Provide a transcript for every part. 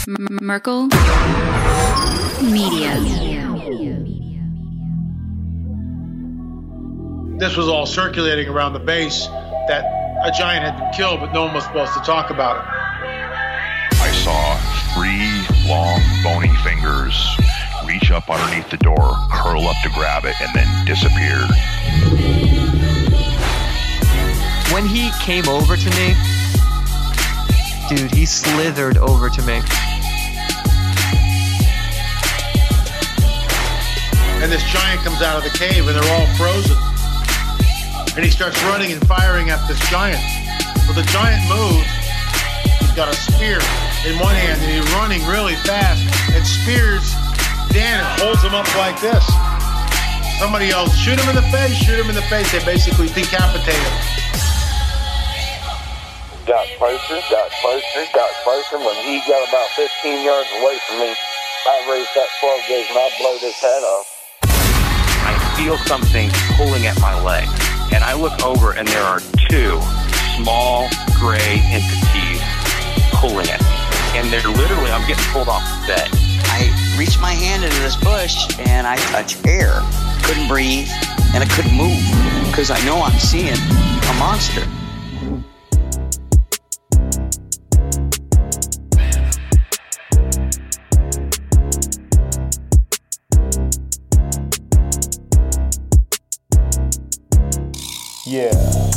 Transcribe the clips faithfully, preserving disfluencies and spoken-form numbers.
Merkel Media. This was all circulating around the base that a giant had been killed, but no one was supposed to talk about it. I saw three long, bony fingers reach up underneath the door, curl up to grab it, and then disappear. When he came over to me, dude, he slithered over to me. And this giant comes out of the cave, and they're all frozen. And he starts running and firing at this giant. Well, the giant moves. He's got a spear in one hand, and he's running really fast and spears Dan and holds him up like this. Somebody else, shoot him in the face, shoot him in the face. They basically decapitate him. Got closer, got closer, got closer. When he got about fifteen yards away from me, I raised that twelve gauge and I blowed his head off. I feel something pulling at my leg, and I look over and there are two small gray entities pulling at me. And they're literally, I'm getting pulled off the bed. I reached my hand into this bush and I touched air. Couldn't breathe and I couldn't move because I know I'm seeing a monster. Yeah.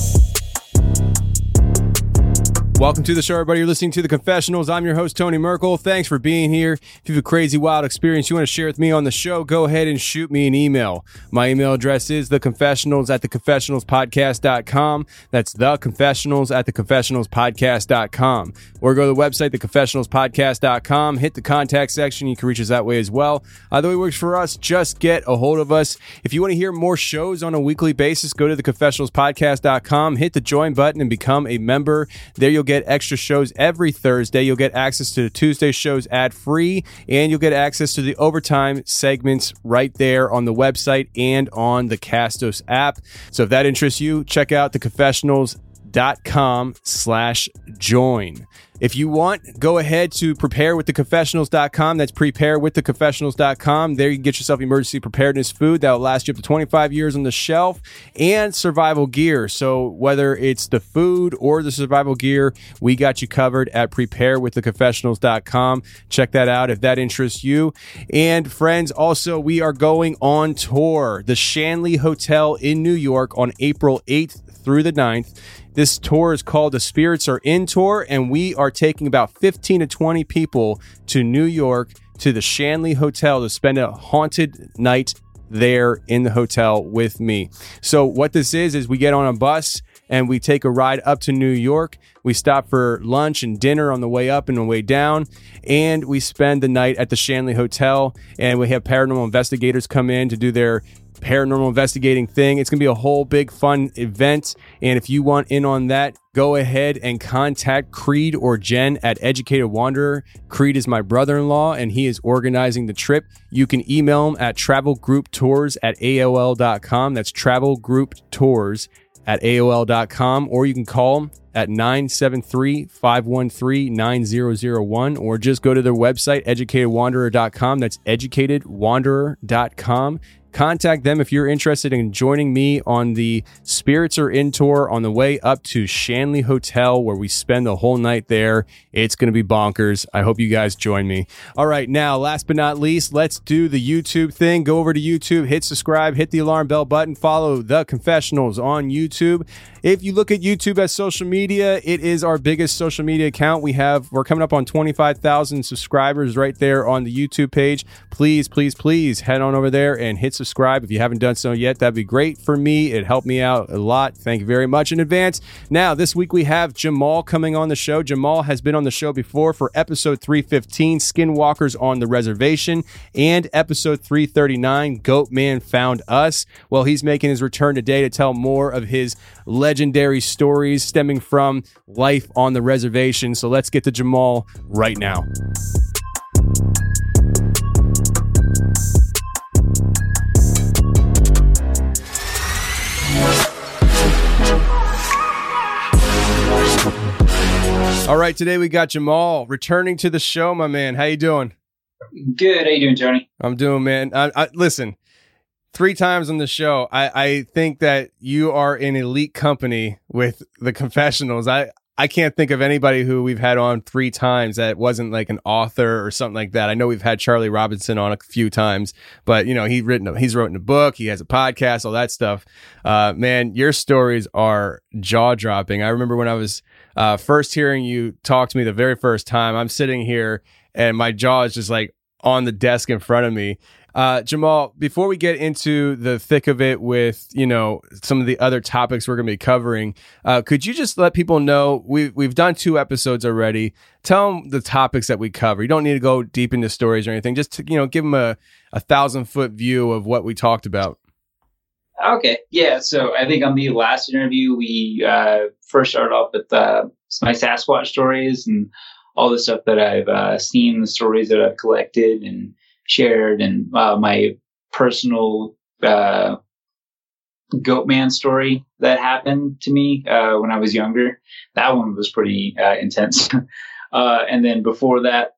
Welcome to the show, everybody. You're listening to The Confessionals. I'm your host, Tony Merkel. Thanks for being here. If you have a crazy, wild experience you want to share with me on the show, go ahead and shoot me an email. My email address is theconfessionals at theconfessionalspodcast dot com. That's theconfessionals at theconfessionalspodcast dot com. Or go to the website, theconfessionalspodcast dot com. Hit the contact section. You can reach us that way as well. Either way works for us. Just get a hold of us. If you want to hear more shows on a weekly basis, go to theconfessionalspodcast dot com. Hit the join button and become a member. There you'll get extra shows every Thursday. You'll get access to the Tuesday shows ad-free, and you'll get access to the overtime segments right there on the website and on the Castos app. So if that interests you, check out theconfessionals dot com slash join. If you want, go ahead to prepare with the confessionals dot com. That's prepare with the confessionals dot com. There you can get yourself emergency preparedness food that will last you up to twenty-five years on the shelf, and survival gear. So whether it's the food or the survival gear, we got you covered at prepare with the confessionals dot com. Check that out if that interests you. And friends, also, we are going on tour. The Shanley Hotel in New York on April eighth through the ninth. This tour is called the Spirits Are In Tour, and we are taking about fifteen to twenty people to New York to the Shanley Hotel to spend a haunted night there in the hotel with me. So what this is, is we get on a bus and we take a ride up to New York. We stop for lunch and dinner on the way up and the way down, and we spend the night at the Shanley Hotel, and we have paranormal investigators come in to do their paranormal investigating thing. It's going to be a whole big fun event, and if you want in on that, go ahead and contact Creed or Jen at Educated Wanderer. Creed is my brother-in-law, and he is organizing the trip. You can email him at travelgrouptours at A O L dot com. That's travelgrouptours at A O L dot com, or you can call him at nine seven three, five one three, nine zero zero one, or just go to their website, educated wanderer dot com. That's educated wanderer dot com. Contact them if you're interested in joining me on the Spirits Are In Tour on the way up to Shanley Hotel, where we spend the whole night there. It's going to be bonkers. I hope you guys join me. All right, now, last but not least, let's do the YouTube thing. Go over to YouTube, hit subscribe, hit the alarm bell button, follow The Confessionals on YouTube. If you look at YouTube as social media, it is our biggest social media account. We have, we're coming up on twenty-five thousand subscribers right there on the YouTube page. Please, please, please head on over there and hit subscribe. If you haven't done so yet, that'd be great for me. It'd help me out a lot. Thank you very much in advance. Now, this week we have Jamal coming on the show. Jamal has been on the show before for episode three fifteen, Skinwalkers on the Reservation, and episode three thirty-nine, Goat Man Found Us. Well, he's making his return today to tell more of his legendary stories stemming from life on the reservation. So let's get to Jamal right now. All right, today we got Jamal returning to the show, my man. How you doing? Good. How you doing, Tony? I'm doing, man. I, I, listen, three times on the show, I, I think that you are in elite company with the Confessionals. I, I can't think of anybody who we've had on three times that wasn't like an author or something like that. I know we've had Charlie Robinson on a few times, but you know, he's written, he's written a book, he has a podcast, all that stuff. Uh, man, your stories are jaw dropping. I remember when I was uh, first hearing you talk to me the very first time, I'm sitting here and my jaw is just like on the desk in front of me. Uh, Jamal, before we get into the thick of it with, you know, some of the other topics we're going to be covering, uh, could you just let people know, we, we've done two episodes already. Tell them the topics that we cover. You don't need to go deep into stories or anything. Just, to, you know, give them a, a thousand foot view of what we talked about. Okay. Yeah. So I think on the last interview, we uh, first started off with uh, my Sasquatch stories and all the stuff that I've uh, seen, the stories that I've collected and shared, and uh, my personal uh, Goatman story that happened to me uh, when I was younger. That one was pretty uh, intense. uh, and then before that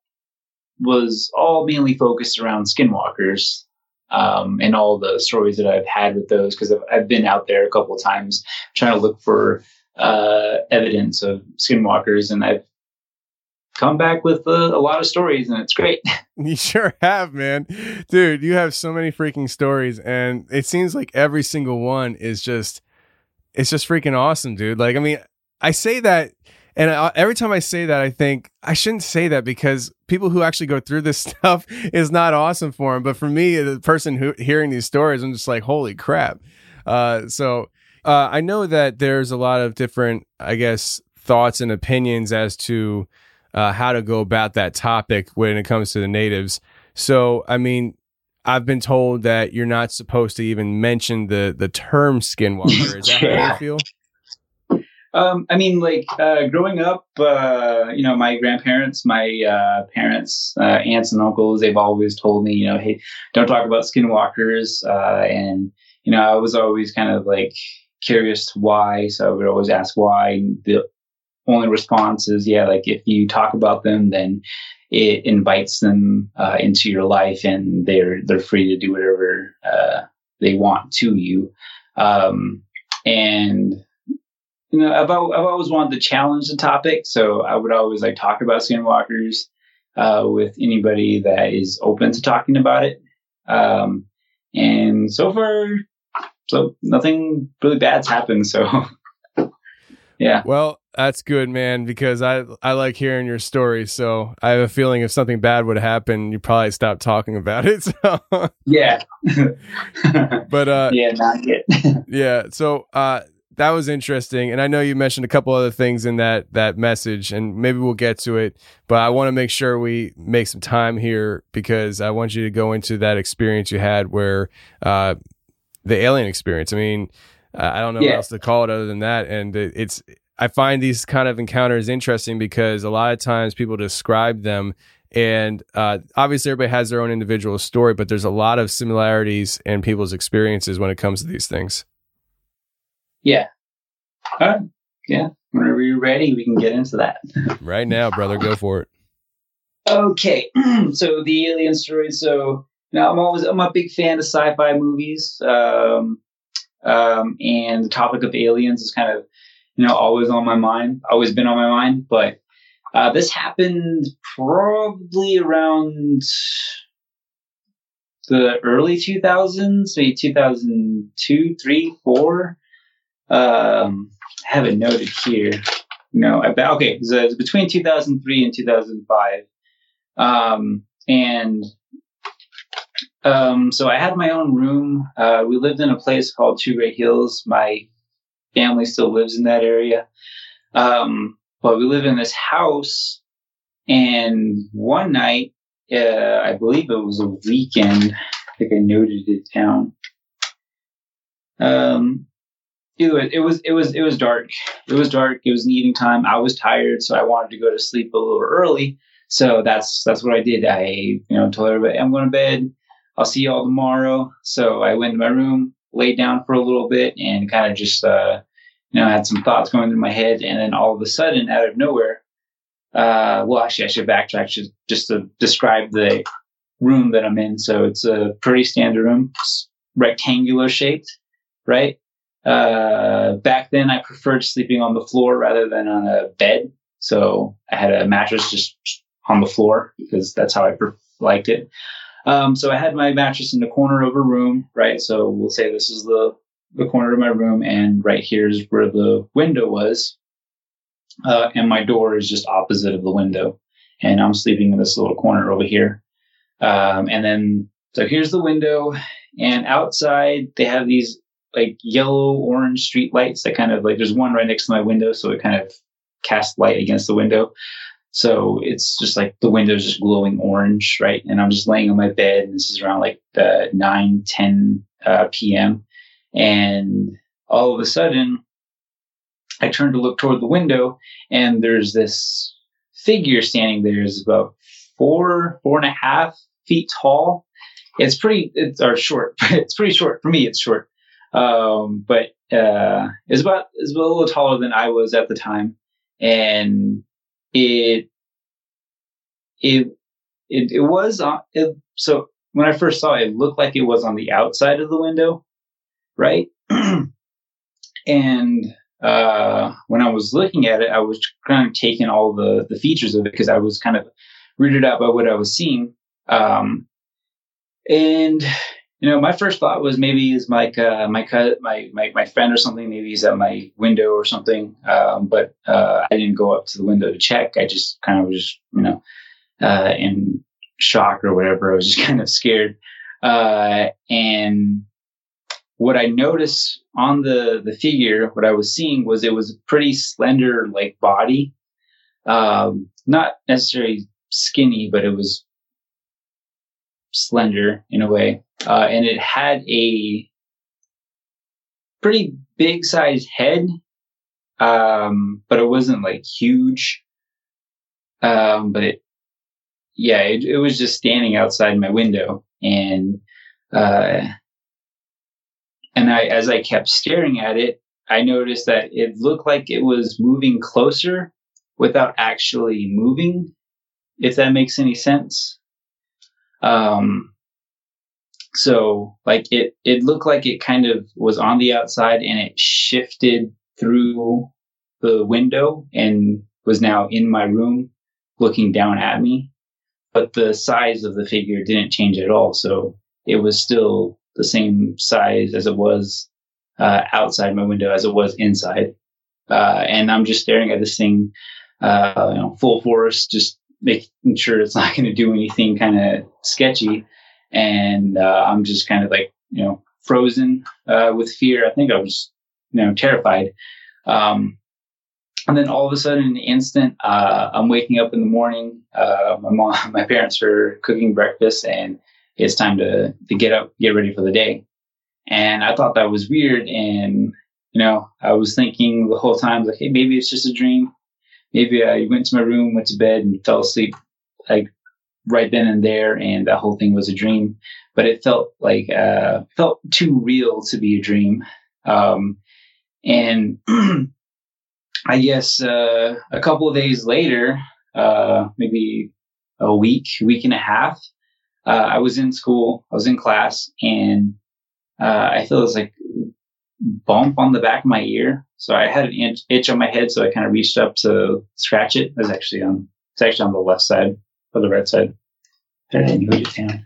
was all mainly focused around skinwalkers um, and all the stories that I've had with those, because I've, I've been out there a couple of times trying to look for uh, evidence of skinwalkers, and I've come back with uh, a lot of stories, and it's great. You sure have, man. Dude, you have so many freaking stories, and it seems like every single one is just, it's just freaking awesome, dude. Like, I mean, I say that, and I, every time I say that, I think I shouldn't say that, because people who actually go through this stuff is not awesome for them. But for me, the person who hearing these stories, I'm just like, holy crap. Uh, so uh, I know that there's a lot of different, I guess, thoughts and opinions as to Uh, how to go about that topic when it comes to the natives. So, I mean, I've been told that you're not supposed to even mention the the term skinwalker. Is that Yeah. how you feel? Um, I mean, like uh, growing up, uh, you know, my grandparents, my uh, parents, uh, aunts and uncles, they've always told me, you know, hey, don't talk about skinwalkers. Uh, and, you know, I was always kind of like curious why. So I would always ask why. And the only response is, yeah, like if you talk about them, then it invites them uh, into your life, and they're they're free to do whatever uh, they want to you. Um, and you know, I've I've always wanted to challenge the topic, so I would always like talk about skinwalkers uh, with anybody that is open to talking about it. Um, and so far, so nothing really bad's happened. So yeah. Well, that's good, man, because I I like hearing your stories. So I have a feeling if something bad would happen, you probably stop talking about it. So. Yeah. But uh, yeah, not yet. yeah. So uh, that was interesting, and I know you mentioned a couple other things in that that message, and maybe we'll get to it. But I want to make sure we make some time here, because I want you to go into that experience you had where uh, the alien experience. I mean, I don't know Yeah. what else to call it other than that, and it, it's. I find these kind of encounters interesting because a lot of times people describe them, and uh, obviously everybody has their own individual story, but there's a lot of similarities in people's experiences when it comes to these things. Yeah. All right. Yeah. Whenever you're ready, we can get into that. Right now, brother, go for it. Okay. So the alien story. So now I'm always, I'm a big fan of sci-fi movies. Um, um, and the topic of aliens is kind of, you know, always on my mind, always been on my mind. But uh, this happened probably around the early two thousands, maybe two thousand two, three, four. Um, I have it noted here. No, I, okay, so it's between two thousand three and two thousand five. Um, and um, so I had my own room. Uh, we lived in a place called Two Great Hills. My family still lives in that area. Um, but we live in this house, and one night, uh, I believe it was a weekend. I think I noted it down. Um, either way, it was, it was, it was dark. It was dark. It was an evening time. I was tired, so I wanted to go to sleep a little early. So that's, that's what I did. I, you know, told everybody, I'm going to bed. I'll see you all tomorrow. So I went to my room, laid down for a little bit, and kind of just, uh, you know, had some thoughts going through my head. And then all of a sudden, out of nowhere, uh, well, actually, I should backtrack just, just to describe the room that I'm in. So it's a pretty standard room, rectangular shaped, right? Uh, back then, I preferred sleeping on the floor rather than on a bed. So I had a mattress just on the floor because that's how I pre- liked it. Um, so I had my mattress in the corner of a room, right? So we'll say this is the, the corner of my room, and right here is where the window was. Uh, and my door is just opposite of the window. And I'm sleeping in this little corner over here. Um, and then, so here's the window, and outside they have these like yellow orange street lights that kind of like, there's one right next to my window. So it kind of casts light against the window. So it's just like the window's just glowing orange, right? And I'm just laying on my bed, and this is around like uh, nine, ten uh, p.m. And all of a sudden I turn to look toward the window, and there's this figure standing there. It's about four, four and a half feet tall. It's pretty, it's or short. It's pretty short for me. It's short. Um, but, uh, it's about, it's a little taller than I was at the time. And it, it, it, it was on, it, so when I first saw it, it looked like it was on the outside of the window. Right. And, uh, when I was looking at it, I was kind of taking all the, the features of it because I was kind of weirded out by what I was seeing. Um, and, you know, my first thought was maybe is like, uh, my, my, my, my friend or something, maybe he's at my window or something. Um, but, uh, I didn't go up to the window to check. I just kind of was, you know, uh, in shock or whatever. I was just kind of scared. Uh, and what I noticed on the, the figure, what I was seeing was it was a pretty slender, like body, um, not necessarily skinny, but it was slender in a way. Uh, and it had a pretty big sized head. Um, but it wasn't like huge. Um, but it, yeah, it, it was just standing outside my window. And, uh, and I, as I kept staring at it, I noticed that it looked like it was moving closer without actually moving, if that makes any sense. Um, so like it, it looked like it kind of was on the outside and it shifted through the window and was now in my room looking down at me. But the size of the figure didn't change at all. So it was still the same size as it was uh, outside my window as it was inside. Uh, and I'm just staring at this thing, uh, you know, full force, just making sure it's not going to do anything kind of sketchy. And uh, I'm just kind of like, you know, frozen uh, with fear. I think I was, you know, terrified. Um, and then all of a sudden, in an instant, uh, I'm waking up in the morning. Uh, my mom, my parents are cooking breakfast, and it's time to, to get up, get ready for the day. And I thought that was weird. And, you know, I was thinking the whole time, like, hey, maybe it's just a dream. Maybe I went to my room, went to bed, and fell asleep like right then and there. And that whole thing was a dream. But it felt like, uh, felt too real to be a dream. Um, and I guess uh, a couple of days later, uh, maybe a week, week and a half, Uh, I was in school, I was in class, and uh, I feel this like bump on the back of my ear. So I had an itch, itch on my head, so I kind of reached up to scratch it. It was actually on, it's actually on the left side or the right side. There, I noted it down.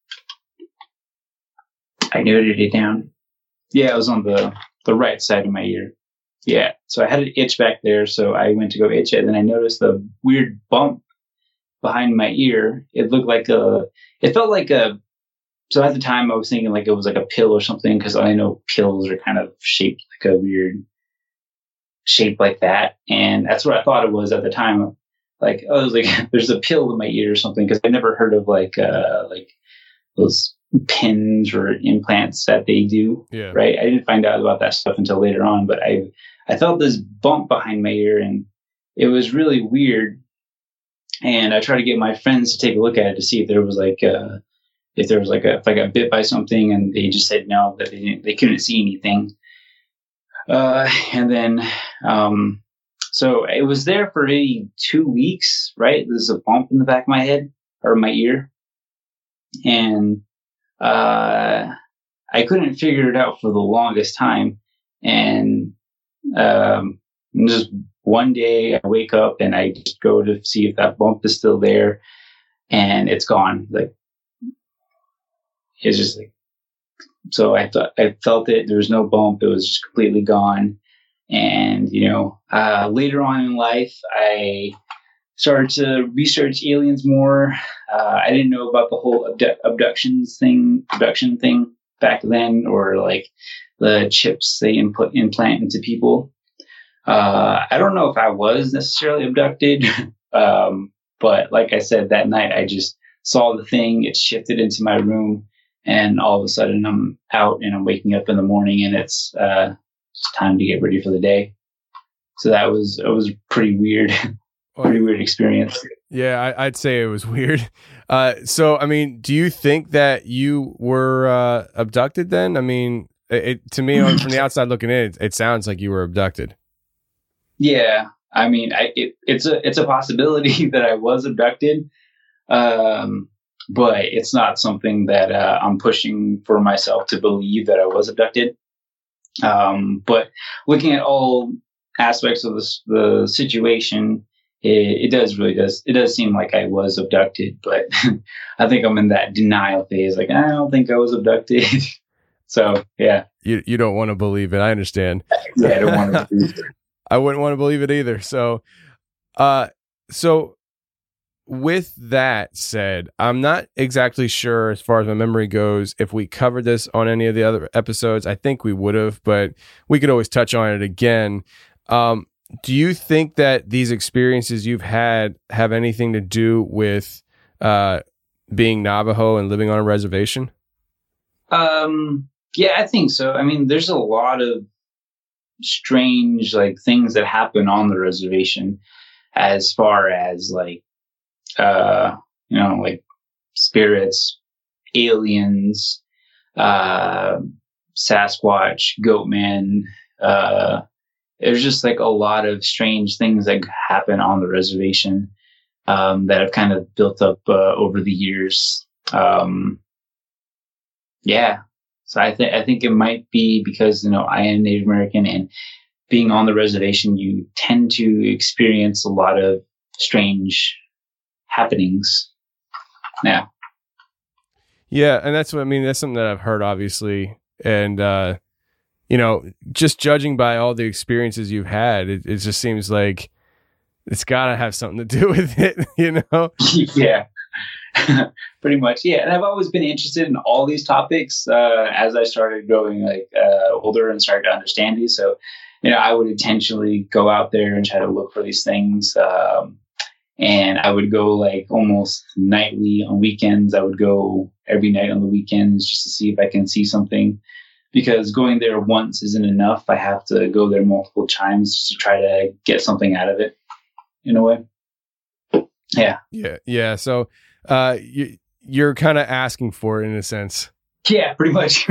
I noted it down. Yeah, it was on the, the right side of my ear. Yeah, so I had an itch back there, so I went to go itch it, and then I noticed the weird bump behind my ear. It looked like a, it felt like a, so at the time I was thinking like it was like a pill or something, because I know pills are kind of shaped like a weird shape like that. And that's what I thought it was at the time. Like, oh, it was like, there's a pill in my ear or something, because I never heard of like, uh, like those pins or implants that they do. Yeah. Right. I didn't find out about that stuff until later on, but I, I felt this bump behind my ear, and it was really weird. And I tried to get my friends to take a look at it to see if there was like, uh, if there was like a, if I got bit by something, and they just said no, that they didn't, they couldn't see anything. Uh, and then, um, so it was there for maybe two weeks, right? There's a bump in the back of my head or my ear. And uh, I couldn't figure it out for the longest time. And um, just one day I wake up and I just go to see if that bump is still there, and it's gone. Like, it's just like, so I thought I felt it. There was no bump. It was just completely gone. And, you know, uh, later on in life, I started to research aliens more. Uh, I didn't know about the whole abdu- abductions thing, abduction thing back then, or like the chips they input implant into people. Uh, I don't know if I was necessarily abducted, um, but like I said, that night I just saw the thing. It shifted into my room, and all of a sudden I'm out and I'm waking up in the morning, and it's uh, it's time to get ready for the day. So that was it was pretty weird, pretty weird experience. Yeah, I, I'd say it was weird. Uh, so, I mean, do you think that you were uh, abducted then? I mean, it, it to me, on, from the outside looking in, it, it sounds like you were abducted. Yeah, I mean, I, it, it's a it's a possibility that I was abducted, um, but it's not something that uh, I'm pushing for myself to believe that I was abducted. Um, but looking at all aspects of this, the situation, it, it does really does it does seem like I was abducted. But I think I'm in that denial phase. Like, I don't think I was abducted. So yeah, you you don't want to believe it. I understand. Yeah, I don't want to believe it. I wouldn't want to believe it either. So, uh, so with that said, I'm not exactly sure as far as my memory goes if we covered this on any of the other episodes. I think we would have, but we could always touch on it again. Um, do you think that these experiences you've had have anything to do with uh, being Navajo and living on a reservation? Um, yeah, I think so. I mean, there's a lot of strange like things that happen on the reservation, as far as like uh you know like spirits, aliens, uh Sasquatch, Goatman. Uh there's just like a lot of strange things that happen on the reservation um that have kind of built up uh, over the years. Um yeah So I think I think it might be because, you know, I am Native American, and being on the reservation, you tend to experience a lot of strange happenings. Yeah. Yeah, and that's what I mean. That's something that I've heard, obviously, and uh, you know, just judging by all the experiences you've had, it, it just seems like it's got to have something to do with it. You know? Yeah. Pretty much, yeah. And I've always been interested in all these topics uh, as I started growing like uh, older and started to understand these. So, you know, I would intentionally go out there and try to look for these things. Um, and I would go like almost nightly on weekends. I would go every night on the weekends just to see if I can see something. Because going there once isn't enough. I have to go there multiple times just to try to get something out of it, in a way. Yeah. Yeah. Yeah. So. Uh, you, you're kind of asking for it in a sense. Yeah, pretty much.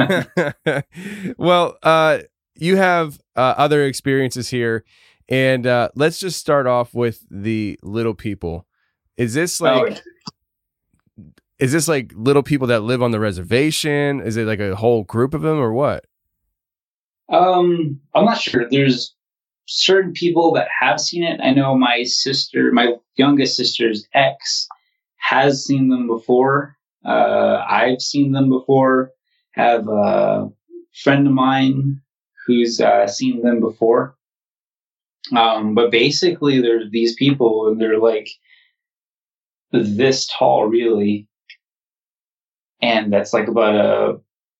Well, uh, you have uh, other experiences here, and uh, let's just start off with the little people. Is this like, oh. is this like little people that live on the reservation? Is it like a whole group of them, or what? Um, I'm not sure. There's certain people that have seen it. I know my sister, my youngest sister's ex, has seen them before. Uh, I've seen them before. Have a friend of mine who's uh, seen them before. Um, but basically, they're these people, and they're like this tall, really. And that's like about a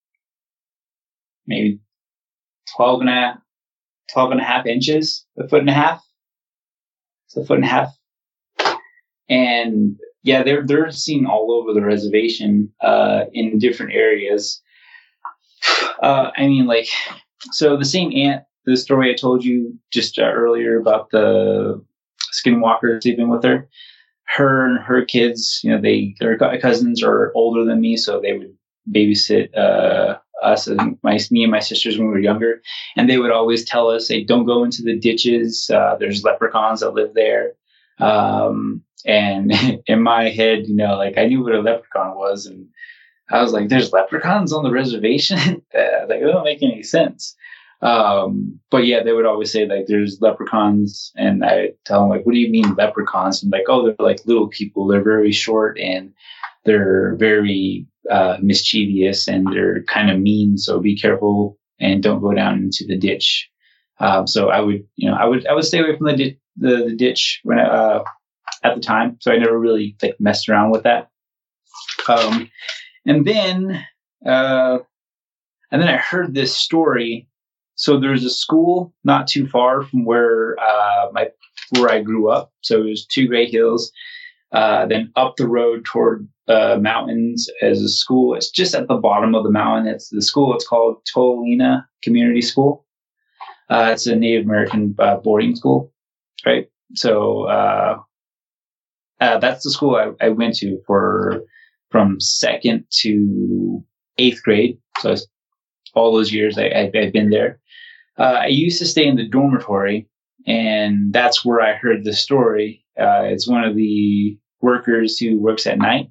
maybe twelve and a half, twelve and a half inches, a foot and a half. It's a foot and a half. And yeah, they're they're seen all over the reservation uh, in different areas. Uh, I mean, like, so the same aunt, the story I told you just uh, earlier about the skinwalker sleeping with her, her and her kids, you know, they their cousins are older than me, so they would babysit uh, us and my me and my sisters when we were younger, and they would always tell us, "Hey, don't go into the ditches. Uh, there's leprechauns that live there." Um, and in my head, you know, like I knew what a leprechaun was, and I was like, "There's leprechauns on the reservation." uh, like it don't make any sense. Um, but yeah, they would always say like there's leprechauns, and I tell them like, "What do you mean leprechauns?" And like, "Oh, they're like little people. They're very short and they're very uh, mischievous and they're kind of mean. So be careful and don't go down into the ditch." Um, so I would, you know, I would I would stay away from the di- the, the ditch when I, uh, at the time. So I never really like messed around with that. Um, and then uh, and then I heard this story. So there's a school not too far from where uh, my where I grew up. So it was Two Great Hills. Uh, then up the road toward uh, mountains as a school. It's just at the bottom of the mountain. It's the school. It's called Tolina Community School. Uh, it's a Native American uh, boarding school, right? So uh, uh, that's the school I, I went to for from second to eighth grade. So it's all those years I, I, I've been there. Uh, I used to stay in the dormitory, and that's where I heard the story. Uh, it's one of the workers who works at night.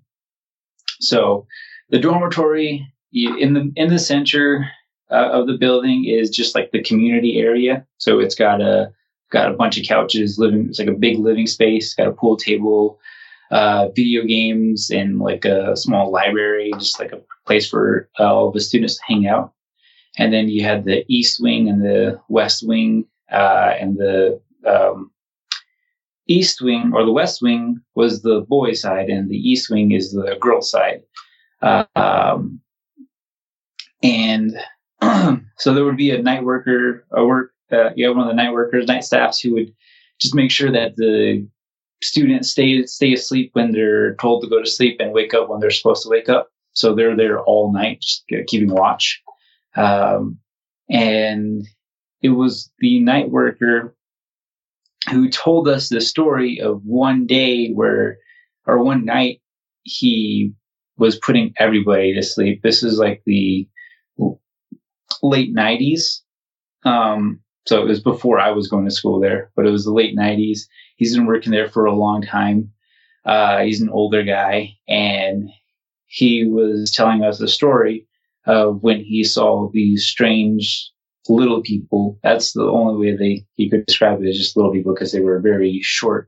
So the dormitory you, in the in the center uh, of the building is just like the community area. So it's got a got a bunch of couches, living. It's like a big living space. Got a pool table, uh, video games, and like a small library, just like a place for uh, all the students to hang out. And then you had the east wing and the west wing, uh, and the um, east wing or the west wing was the boy side, and the east wing is the girl side. Uh, um, and so there would be a night worker, a work, uh, you have one of the night workers, night staffs who would just make sure that the students stay stay asleep when they're told to go to sleep and wake up when they're supposed to wake up. So they're there all night, just keeping watch. Um, and it was the night worker who told us the story of one day where, or one night, he was putting everybody to sleep. This is like the late nineties. Um, so it was before I was going to school there, but it was the late nineties. He's been working there for a long time. Uh, he's an older guy, and he was telling us a story of when he saw these strange little people. That's the only way they he could describe it, as just little people, because they were very short.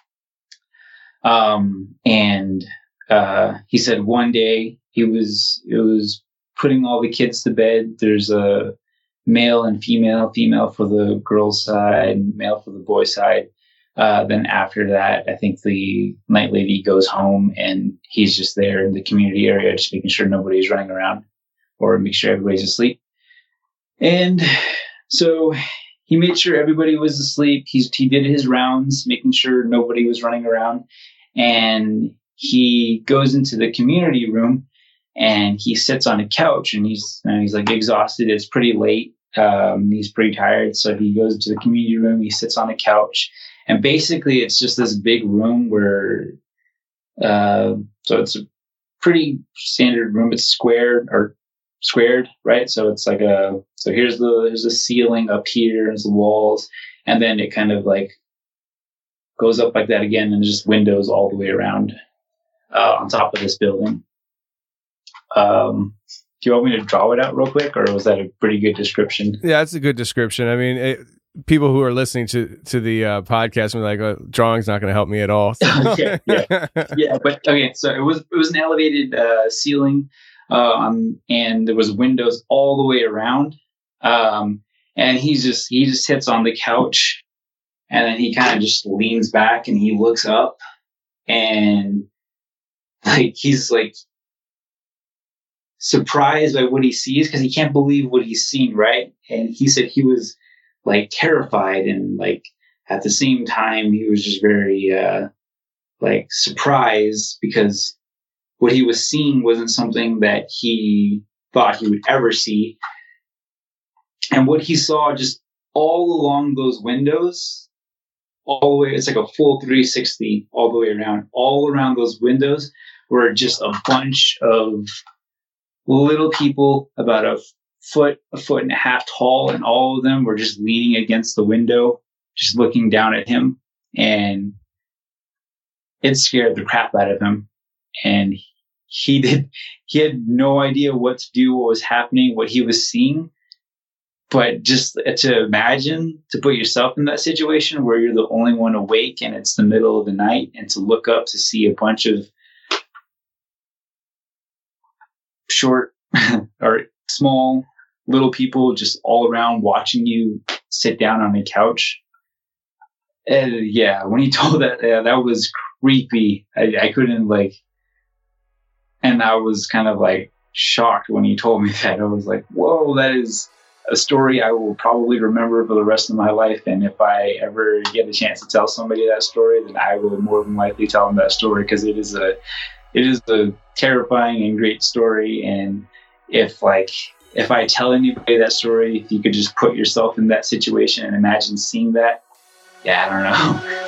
Um, and uh, he said one day he was it was putting all the kids to bed. There's a male and female, female for the girls' side, male for the boys' side. Uh, then after that, I think the night lady goes home, and he's just there in the community area, just making sure nobody's running around or make sure everybody's asleep. And so he made sure everybody was asleep. He's, he did his rounds, making sure nobody was running around. And he goes into the community room, and he sits on a couch, and he's, and he's like exhausted. It's pretty late. Um, he's pretty tired. So he goes into the community room. He sits on a couch, and basically it's just this big room where, uh, so it's a pretty standard room. It's squared or squared, right? So it's like a, so here's the, here's the ceiling up here, there's the walls, and then it kind of like goes up like that again, and just windows all the way around, uh, on top of this building. Um, do you want me to draw it out real quick, or was that a pretty good description? Yeah, that's a good description. I mean, it, people who are listening to, to the uh, podcast are like, oh, drawing's not going to help me at all. yeah, yeah, yeah. But okay, so it was, it was an elevated uh, ceiling. Um, and there was windows all the way around. Um, and he's just, he just sits on the couch, and then he kind of just leans back and he looks up, and like, he's like surprised by what he sees, because he can't believe what he's seen. Right. And he said he was like terrified, and like at the same time, he was just very, uh, like surprised, because what he was seeing wasn't something that he thought he would ever see. And what he saw just all along those windows, all the way, it's like a full three sixty all the way around, all around those windows were just a bunch of little people about a foot, a foot and a half tall, and all of them were just leaning against the window, just looking down at him. And it scared the crap out of him. And he did, he had no idea what to do, what was happening, what he was seeing. But just to imagine, to put yourself in that situation where you're the only one awake and it's the middle of the night, and to look up to see a bunch of short or small little people just all around watching you sit down on a couch. And yeah, when he told that, yeah, that was creepy. I, I couldn't like, and I was kind of like shocked when he told me that. I was like, whoa, that is a story I will probably remember for the rest of my life. And if I ever get a chance to tell somebody that story, then I will more than likely tell them that story, because it is a, it is a terrifying and great story. And if like, if I tell anybody that story, if you could just put yourself in that situation and imagine seeing that, yeah, I don't know.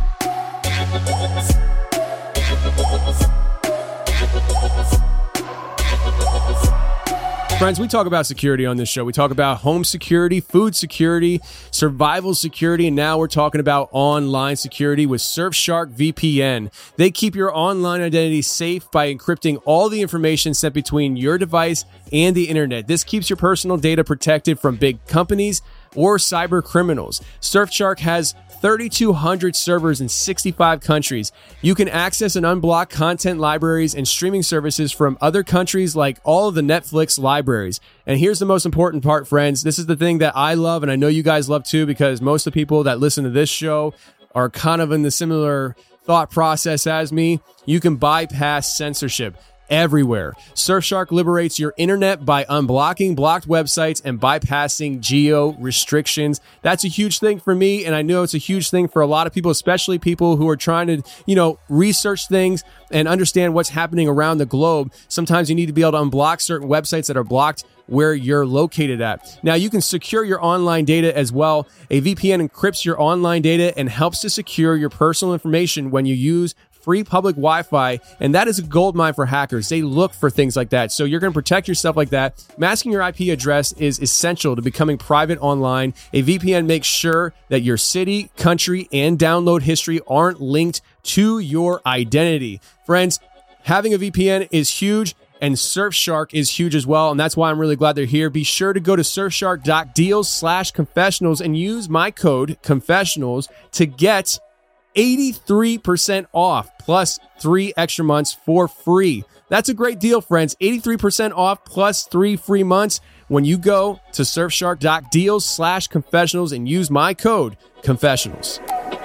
Friends, we talk about security on this show. We talk about home security, food security, survival security, and now we're talking about online security with Surfshark V P N. They keep your online identity safe by encrypting all the information sent between your device and the internet. This keeps your personal data protected from big companies or cyber criminals. Surfshark has thirty-two hundred servers in sixty-five countries. You can access and unblock content libraries and streaming services from other countries, like all of the Netflix libraries. And here's the most important part, friends. This is the thing that I love, and I know you guys love too, because most of the people that listen to this show are kind of in the similar thought process as me. You can bypass censorship everywhere. Surfshark liberates your internet by unblocking blocked websites and bypassing geo restrictions. That's a huge thing for me, and I know it's a huge thing for a lot of people, especially people who are trying to, you know, research things and understand what's happening around the globe. Sometimes you need to be able to unblock certain websites that are blocked where you're located at. Now, you can secure your online data as well. A V P N encrypts your online data and helps to secure your personal information when you use free public Wi-Fi, and that is a goldmine for hackers. They look for things like that, so you're going to protect yourself like that. Masking your I P address is essential to becoming private online. A V P N makes sure that your city, country, and download history aren't linked to your identity. Friends, having a V P N is huge, and Surfshark is huge as well, and that's why I'm really glad they're here. Be sure to go to surfshark.deals slash confessionals and use my code confessionals to get eighty-three percent off plus three extra months for free. That's a great deal, friends. eighty-three percent off plus three free months when you go to surfshark.deals slash confessionals and use my code confessionals.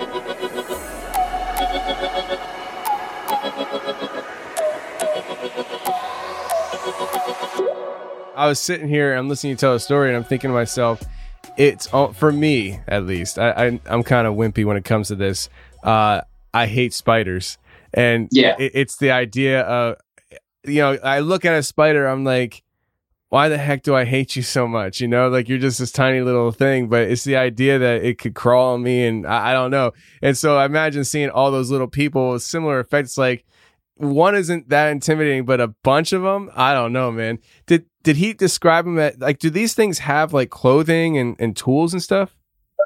I was sitting here, I'm listening to you tell a story, and I'm thinking to myself, it's all, for me at least, I, I, I'm kind of wimpy when it comes to this. Uh, I hate spiders. And yeah. it, it's the idea of, you know, I look at a spider, I'm like, why the heck do I hate you so much? You know, like you're just this tiny little thing, but it's the idea that it could crawl on me, and I, I don't know. And so I imagine seeing all those little people with similar effects, like one isn't that intimidating, but a bunch of them, I don't know, man. Did did he describe them at, like, do these things have like clothing and, and tools and stuff?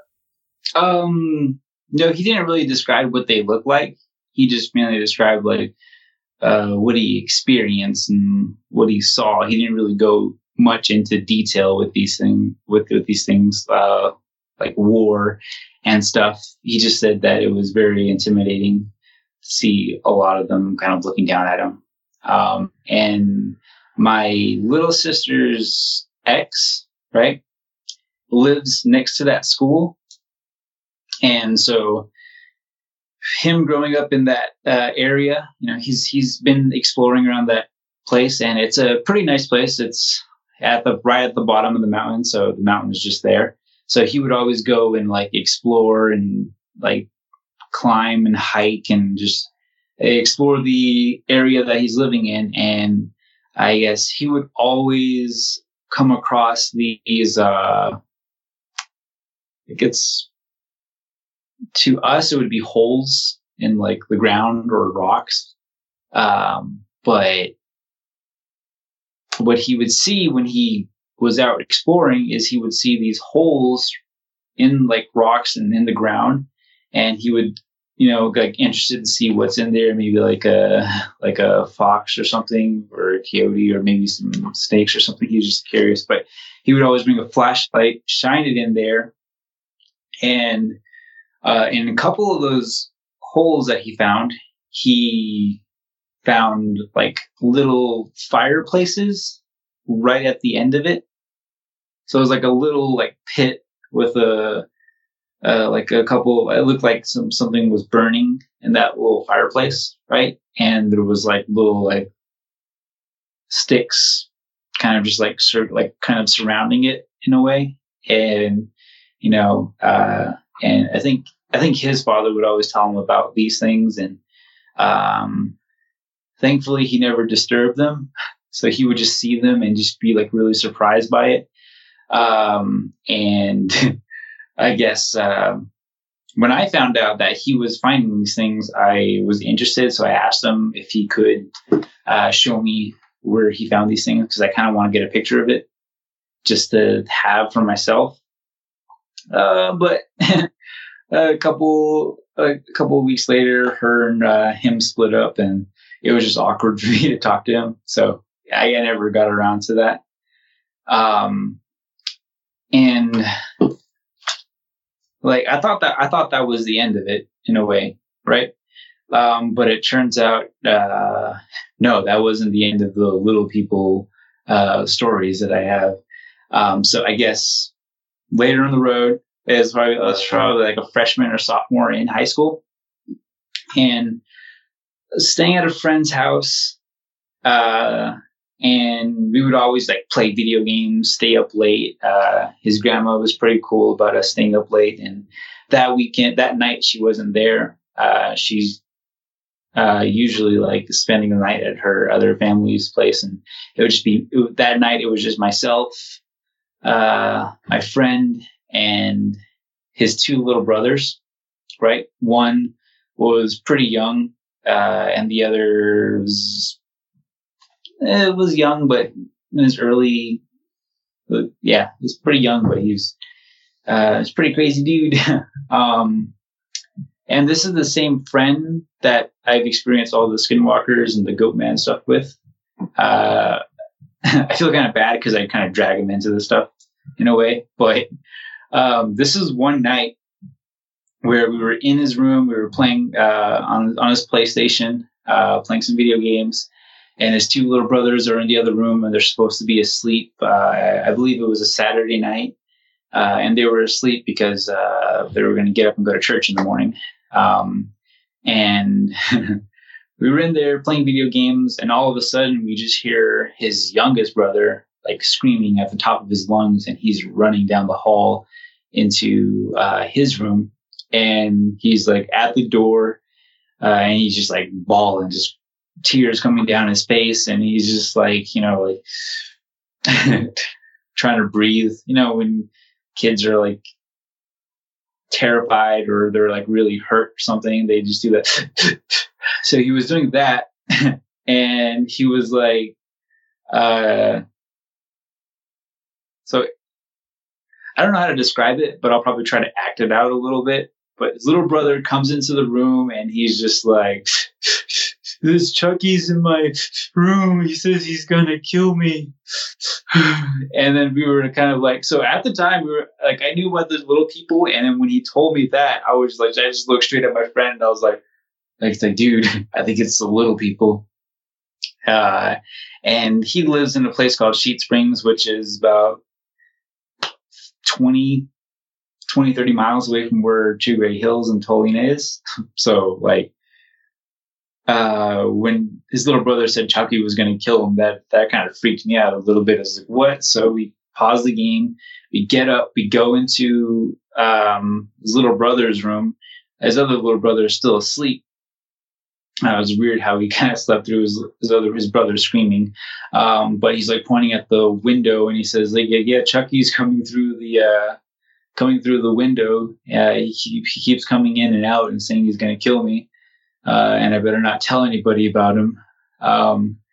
Um, no, he didn't really describe what they look like. He just mainly described like uh, what he experienced and what he saw. He didn't really go much into detail with these things, with, with these things, uh, like war and stuff. He just said that it was very intimidating to see a lot of them kind of looking down at him. Um, and my little sister's ex, right, lives next to that school. And so him growing up in that uh, area, you know, he's he's been exploring around that place, and it's a pretty nice place. It's at the right at the bottom of the mountain, so the mountain is just there. So he would always go and like explore and like climb and hike and just explore the area that he's living in. And I guess he would always come across these, uh, it gets, to us, it would be holes in like the ground or rocks. Um, but what he would see when he was out exploring is he would see these holes in like rocks and in the ground, and he would, you know, like interested to see what's in there, maybe like a like a fox or something, or a coyote, or maybe some snakes or something. He was just curious, but he would always bring a flashlight, shine it in there, and uh, in a couple of those holes that he found, he found like little fireplaces right at the end of it. So it was like a little like pit with a uh, like a couple. It looked like some something was burning in that little fireplace, right? And there was like little like sticks, kind of just like sur- like kind of surrounding it in a way. And you know, uh, and I think I think his father would always tell him about these things, and um, thankfully he never disturbed them. So he would just see them and just be like really surprised by it. Um, and I guess, uh, when I found out that he was finding these things, I was interested. So I asked him if he could, uh, show me where he found these things, because I kind of want to get a picture of it just to have for myself. Uh, but a couple, a couple of weeks later, her and, uh, him split up, and it was just awkward for me to talk to him. So I never got around to that. Um, and like, I thought that, I thought that was the end of it in a way. Right. Um, but it turns out, uh, no, that wasn't the end of the little people, uh, stories that I have. Um, so I guess later on the road, it was probably, I was probably like a freshman or sophomore in high school, and staying at a friend's house, uh, and we would always like play video games, stay up late. Uh, his grandma was pretty cool about us staying up late. And that weekend, that night, she wasn't there. Uh, she's, uh, usually like spending the night at her other family's place. And it would just be it, that night. It was just myself, uh, my friend, and his two little brothers, right? One was pretty young, uh, and the other was, it was young, but in his early, yeah, he was pretty young, but he was, uh, he's a pretty crazy dude. um, and this is the same friend that I've experienced all the skinwalkers and the goat man stuff with. Uh, I feel kind of bad because I kind of drag him into this stuff in a way, but, um, this is one night where we were in his room. We were playing, uh, on, on his PlayStation, uh, playing some video games. And his two little brothers are in the other room, and they're supposed to be asleep. Uh, I believe it was a Saturday night, uh, and they were asleep because uh, they were going to get up and go to church in the morning. Um, and we were in there playing video games, and all of a sudden we just hear his youngest brother like screaming at the top of his lungs, and he's running down the hall into uh, his room, and he's like at the door, uh, and he's just like bawling, just tears coming down his face, and he's just like, you know, like trying to breathe. You know, when kids are like terrified or they're like really hurt or something, they just do that. So he was doing that, and he was like, uh, so I don't know how to describe it, but I'll probably try to act it out a little bit. But his little brother comes into the room, and he's just like, this Chucky's in my room. He says he's going to kill me. And then we were kind of like, so at the time we were like, I knew about those little people. And then when he told me that, I was like, I just looked straight at my friend, and I was like, like, like dude, I think it's the little people. Uh, and he lives in a place called Sheet Springs, which is about twenty, thirty miles away from where Two Gray Hills and Tolina is. So like, uh, when his little brother said Chucky was going to kill him, that, that kind of freaked me out a little bit. I was like, what? So we pause the game, we get up, we go into, um, his little brother's room. His other little brother is still asleep. Uh, it was weird how he kind of slept through his, his other, his brother screaming. Um, but he's like pointing at the window, and he says like, yeah, yeah, Chucky's coming through the, uh, coming through the window. Uh, he, he keeps coming in and out and saying he's going to kill me. Uh, and I better not tell anybody about him. Um,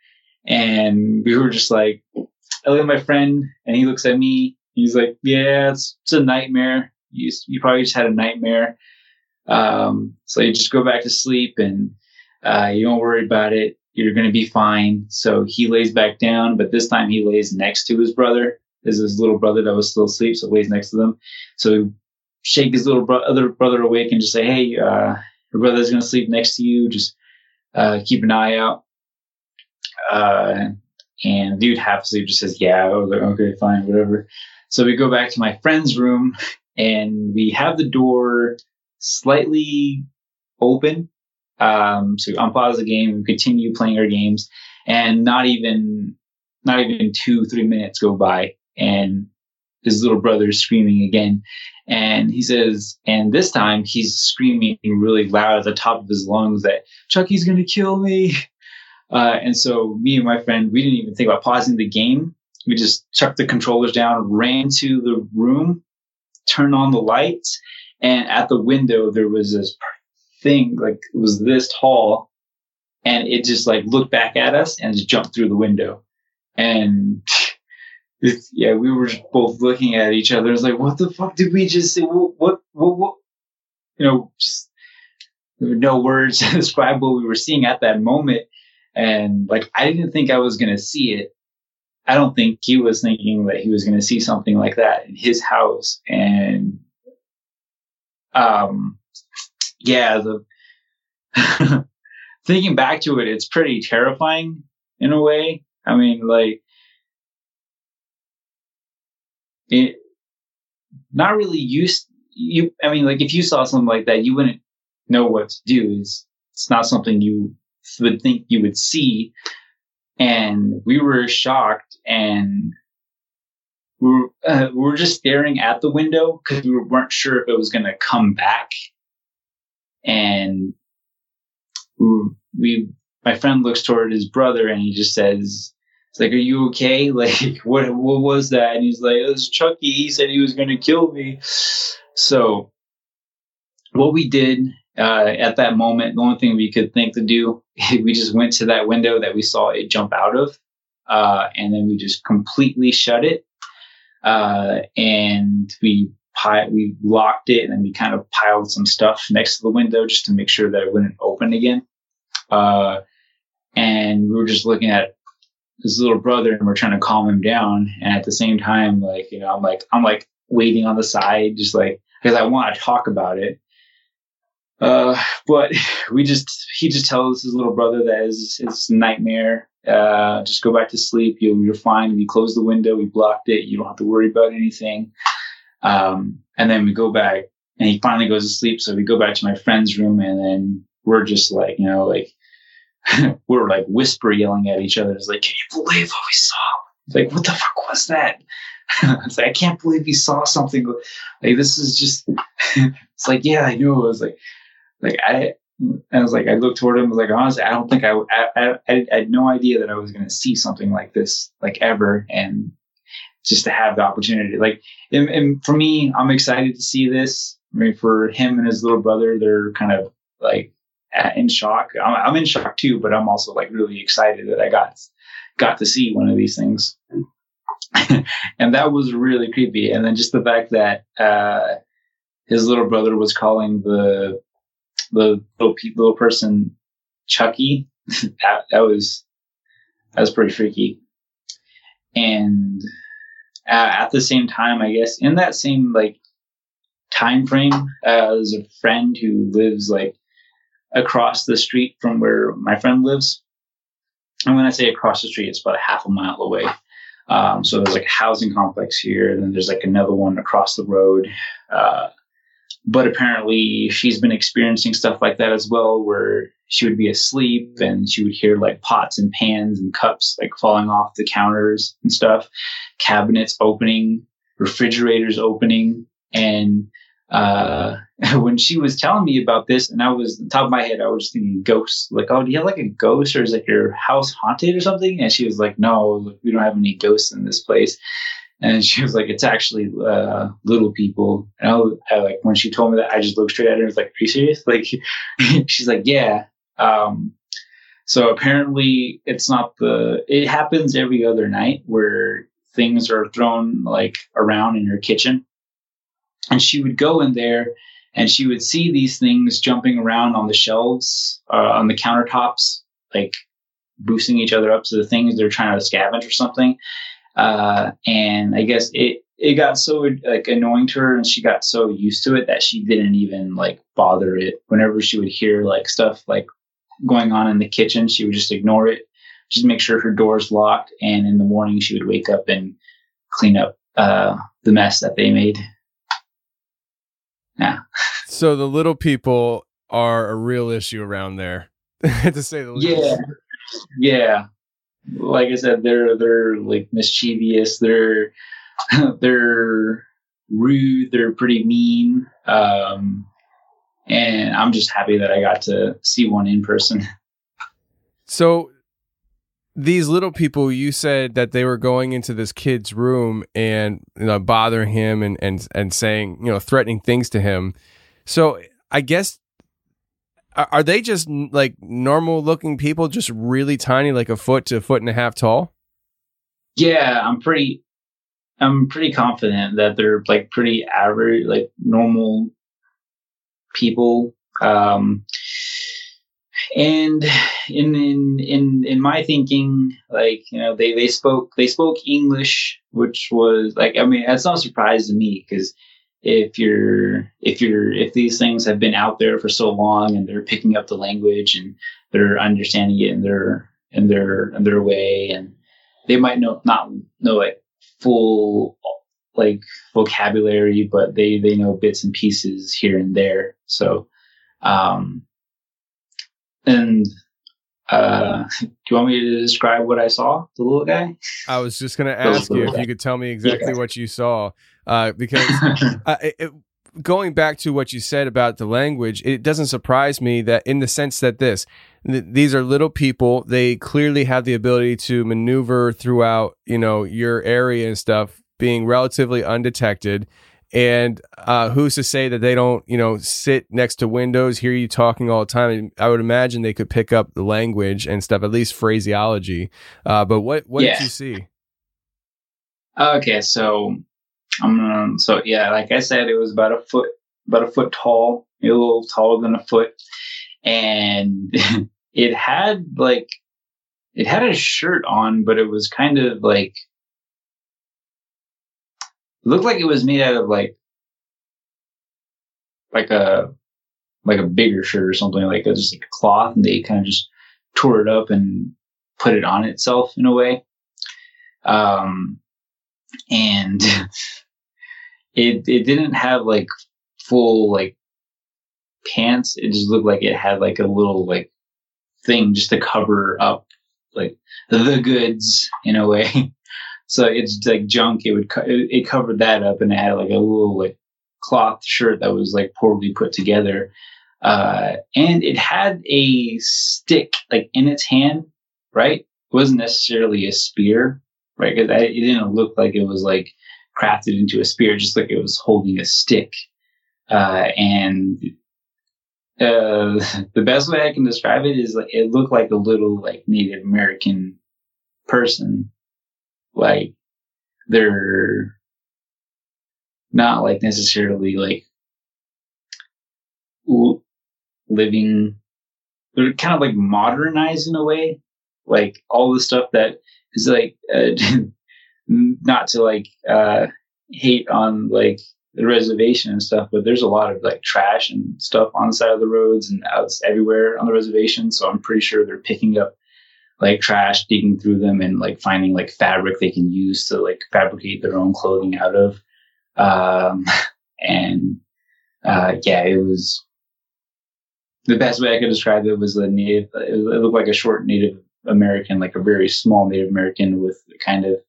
And we were just like, I look at my friend, and he looks at me. He's like, yeah, it's, it's a nightmare. You, you probably just had a nightmare. Um, so you just go back to sleep, and uh, you don't worry about it. You're going to be fine. So he lays back down, but this time he lays next to his brother. There's his little brother that was still asleep, so lays next to them. So shake his little bro- other brother awake and just say, hey, uh, your brother's going to sleep next to you. Just uh, keep an eye out. Uh, and dude, half asleep, just says, yeah. I was like, okay, fine, whatever. So we go back to my friend's room, and we have the door slightly open. Um, so we unpause the game, we continue playing our games, and not even, not even two, three minutes go by, and his little brother is screaming again. And he says, and this time he's screaming really loud at the top of his lungs that Chucky's going to kill me. Uh, and so me and my friend, we didn't even think about pausing the game. We just chucked the controllers down, ran to the room, turned on the lights, and at the window there was this thing, like it was this tall, and it just like looked back at us and just jumped through the window. And it's, yeah, we were just both looking at each other. It's like, what the fuck did we just say? What, what, what, what? You know, just there were no words to describe what we were seeing at that moment. And like, I didn't think I was going to see it. I don't think he was thinking that he was going to see something like that in his house. And, um, yeah, the thinking back to it, it's pretty terrifying in a way. I mean, like, it not really used you. I mean, like, if you saw something like that, you wouldn't know what to do. It's it's not something you would think you would see. And we were shocked, and we were, uh, we were just staring at the window because we weren't sure if it was going to come back. And we, my friend looks toward his brother, and he just says, it's like, are you okay? Like, what, what was that? And he's like, it was Chucky. He said he was going to kill me. So what we did, uh, at that moment, the only thing we could think to do, we just went to that window that we saw it jump out of. Uh, and then we just completely shut it. Uh, and we, pi- we locked it, and then we kind of piled some stuff next to the window just to make sure that it wouldn't open again. Uh, and we were just looking at his little brother, and we're trying to calm him down. And at the same time, like, you know, I'm like, I'm like waiting on the side, just like, because I want to talk about it. Uh, but we just, he just tells his little brother that it's his nightmare. Uh, just go back to sleep. You, you're fine. We closed the window. We blocked it. You don't have to worry about anything. Um, and then we go back, and he finally goes to sleep. So we go back to my friend's room, and then we're just like, you know, like, we're like whisper yelling at each other. It's like, can you believe what we saw? It's like, what the fuck was that? It's like, I can't believe you saw something. Like, this is just, it's like, yeah, I knew. It was like, like I, I was like, I looked toward him. I was like, honestly, I don't think I, I, I, I had no idea that I was going to see something like this, like ever. And just to have the opportunity, like, and, and for me, I'm excited to see this. I mean, for him and his little brother, they're kind of like in shock. I'm, I'm in shock too, but I'm also like really excited that I got, got to see one of these things. And that was really creepy. And then just the fact that, uh, his little brother was calling the, the little, pe- little person Chucky, that, that was, that was pretty freaky. And uh, at the same time, I guess in that same like time frame, uh, there's a friend who lives like across the street from where my friend lives. And when I say across the street, it's about a half a mile away. Um, so there's like a housing complex here, and then there's like another one across the road. Uh, but apparently she's been experiencing stuff like that as well, where she would be asleep and she would hear like pots and pans and cups like falling off the counters and stuff, cabinets opening, refrigerators opening. And uh, when she was telling me about this, and I was on top of my head, I was thinking ghosts. Like, oh, do you have like a ghost, or is like your house haunted or something? And she was like, no, we don't have any ghosts in this place. And she was like, it's actually uh, little people. And I, was, I like when she told me that, I just looked straight at her and was like, are you serious? Like, she's like, yeah. Um, So apparently it's not the, it happens every other night where things are thrown like around in her kitchen. And she would go in there and she would see these things jumping around on the shelves, uh, on the countertops, like boosting each other up to the things they're trying to scavenge or something. Uh, and I guess it, it got so like annoying to her and she got so used to it that she didn't even like bother it. Whenever she would hear like stuff like going on in the kitchen, she would just ignore it, just make sure her door's locked. And in the morning she would wake up and clean up uh, the mess that they made. Yeah. So the little people are a real issue around there, to say the least. Yeah. Yeah. Like I said, they're, they're like mischievous. They're, they're rude. They're pretty mean. Um, and I'm just happy that I got to see one in person. So these little people, you said that they were going into this kid's room and, you know, bothering him and, and, and saying, you know, threatening things to him. So I guess, are they just like normal looking people, just really tiny, like a foot to a foot and a half tall? Yeah, I'm pretty, I'm pretty confident that they're like pretty average, like normal people. Um, and in, in, in, in my thinking, like, you know, they, they spoke, they spoke English, which was like, I mean, that's not a surprise to me because if you're, if you're, if these things have been out there for so long and they're picking up the language and they're understanding it in their, in their, in their way, and they might know, not know like full, like vocabulary, but they, they know bits and pieces here and there. So, um, and, uh, do you want me to describe what I saw, the little guy? I was just going to ask you if guy. you could tell me exactly Yeah. what you saw. Uh, because uh, it, it, going back to what you said about the language, it doesn't surprise me that in the sense that this, th- these are little people, they clearly have the ability to maneuver throughout, you know, your area and stuff, being relatively undetected. And uh, who's to say that they don't, you know, sit next to windows, hear you talking all the time? I would imagine they could pick up the language and stuff, at least phraseology. Uh, but what, what Yeah. did you see? Okay, so um, so yeah, like I said, it was about a foot, about a foot tall, a little taller than a foot, and it had like, it had a shirt on, but it was kind of like, it looked like it was made out of like, like a, like a bigger shirt or something, like a, just like a cloth, and they kind of just tore it up and put it on itself in a way. Um, and it, it didn't have like full like pants. It just looked like it had like a little like thing just to cover up like the goods in a way. So it's like junk. It would, co- it, it covered that up, and it had like a little like cloth shirt that was like poorly put together. Uh, and it had a stick like in its hand, right? It wasn't necessarily a spear, right? Cause it didn't look like it was like crafted into a spear, just like it was holding a stick. Uh, and, uh, the best way I can describe it is like, it looked like a little like Native American person. Like they're not like necessarily like living, they're kind of like modernized in a way, like all the stuff that is like, uh, not to like, uh, hate on like the reservation and stuff, but there's a lot of like trash and stuff on the side of the roads and out everywhere on the reservation. So I'm pretty sure they're picking up like trash, digging through them, and like finding like fabric they can use to like fabricate their own clothing out of. Um, and, uh, yeah, it was the best way I could describe it was a native, it looked like a short Native American, like a very small Native American with kind of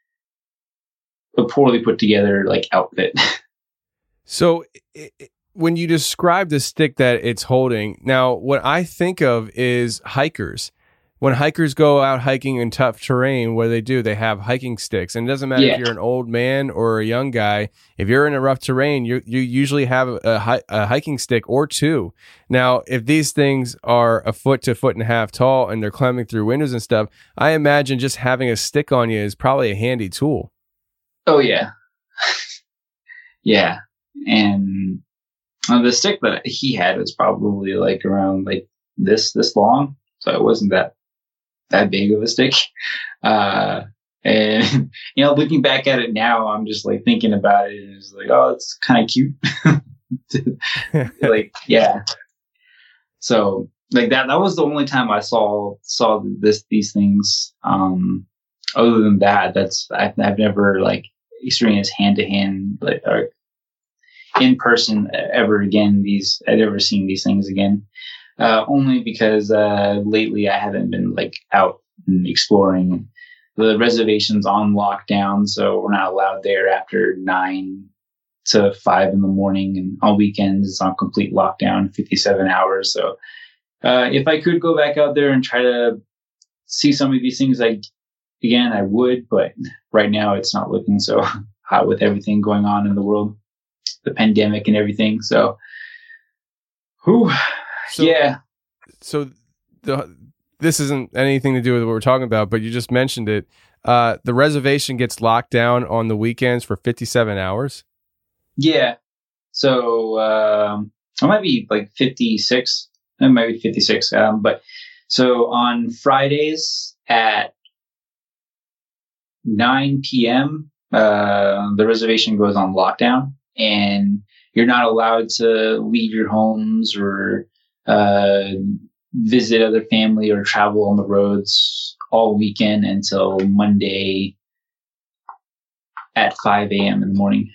a poorly put together like outfit. So it, it, when you describe the stick that it's holding, now what I think of is hikers. when hikers go out hiking in tough terrain, what do they do? They have hiking sticks, and it doesn't matter Yeah. if you're an old man or a young guy. If you're in a rough terrain, you you usually have a, hi- a hiking stick or two. Now, if these things are a foot to foot and a half tall and they're climbing through windows and stuff, I imagine just having a stick on you is probably a handy tool. Oh yeah, yeah, and uh, the stick that he had was probably like around like this this long, so it wasn't that that big of a stick. Uh, and you know, looking back at it now, I'm just like thinking about it, and it's like, oh, it's kind of cute. Like, yeah. So like that that was the only time I saw saw this these things. Um, other than that, that's I've, I've never like experienced hand to hand like or in person ever again. These I've never seen these things again. Uh, only because uh, lately I haven't been like out and exploring. The reservation's on lockdown, so we're not allowed there after nine to five in the morning, and on weekends it's on complete lockdown, fifty-seven hours. So uh, if I could go back out there and try to see some of these things, I again I would, but right now it's not looking so hot with everything going on in the world, the pandemic and everything. So, whew. So, yeah. So the this isn't anything to do with what we're talking about, but you just mentioned it. Uh, the reservation gets locked down on the weekends for fifty-seven hours. Yeah. So um, it might be like fifty-six. It might be fifty-six. Um, but so on Fridays at nine p.m., uh, the reservation goes on lockdown, and you're not allowed to leave your homes or uh, visit other family or travel on the roads all weekend until Monday at five a.m. in the morning.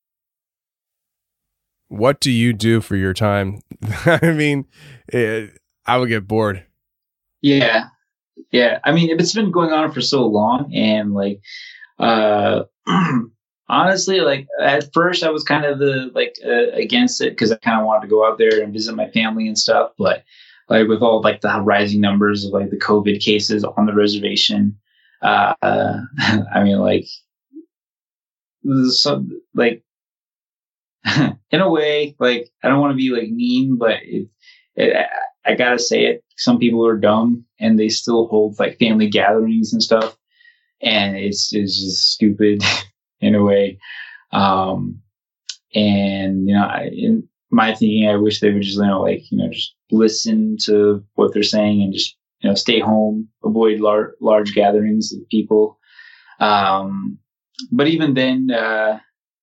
What do you do for your time? I mean, it, I would get bored. Yeah. Yeah. I mean, it's been going on for so long, and like, uh, honestly, like at first I was kind of the like uh, against it because I kind of wanted to go out there and visit my family and stuff. But like with all like the rising numbers of like the COVID cases on the reservation, uh, uh I mean, like, some like in a way, like I don't want to be like mean, but it, it, I gotta say it. Some people are dumb and they still hold like family gatherings and stuff, and it's it's just stupid. In a way. Um, and, you know, I, in my thinking, I wish they would just, you know, like, you know, just listen to what they're saying and just, you know, stay home, avoid lar- large gatherings of people. Um, but even then, uh,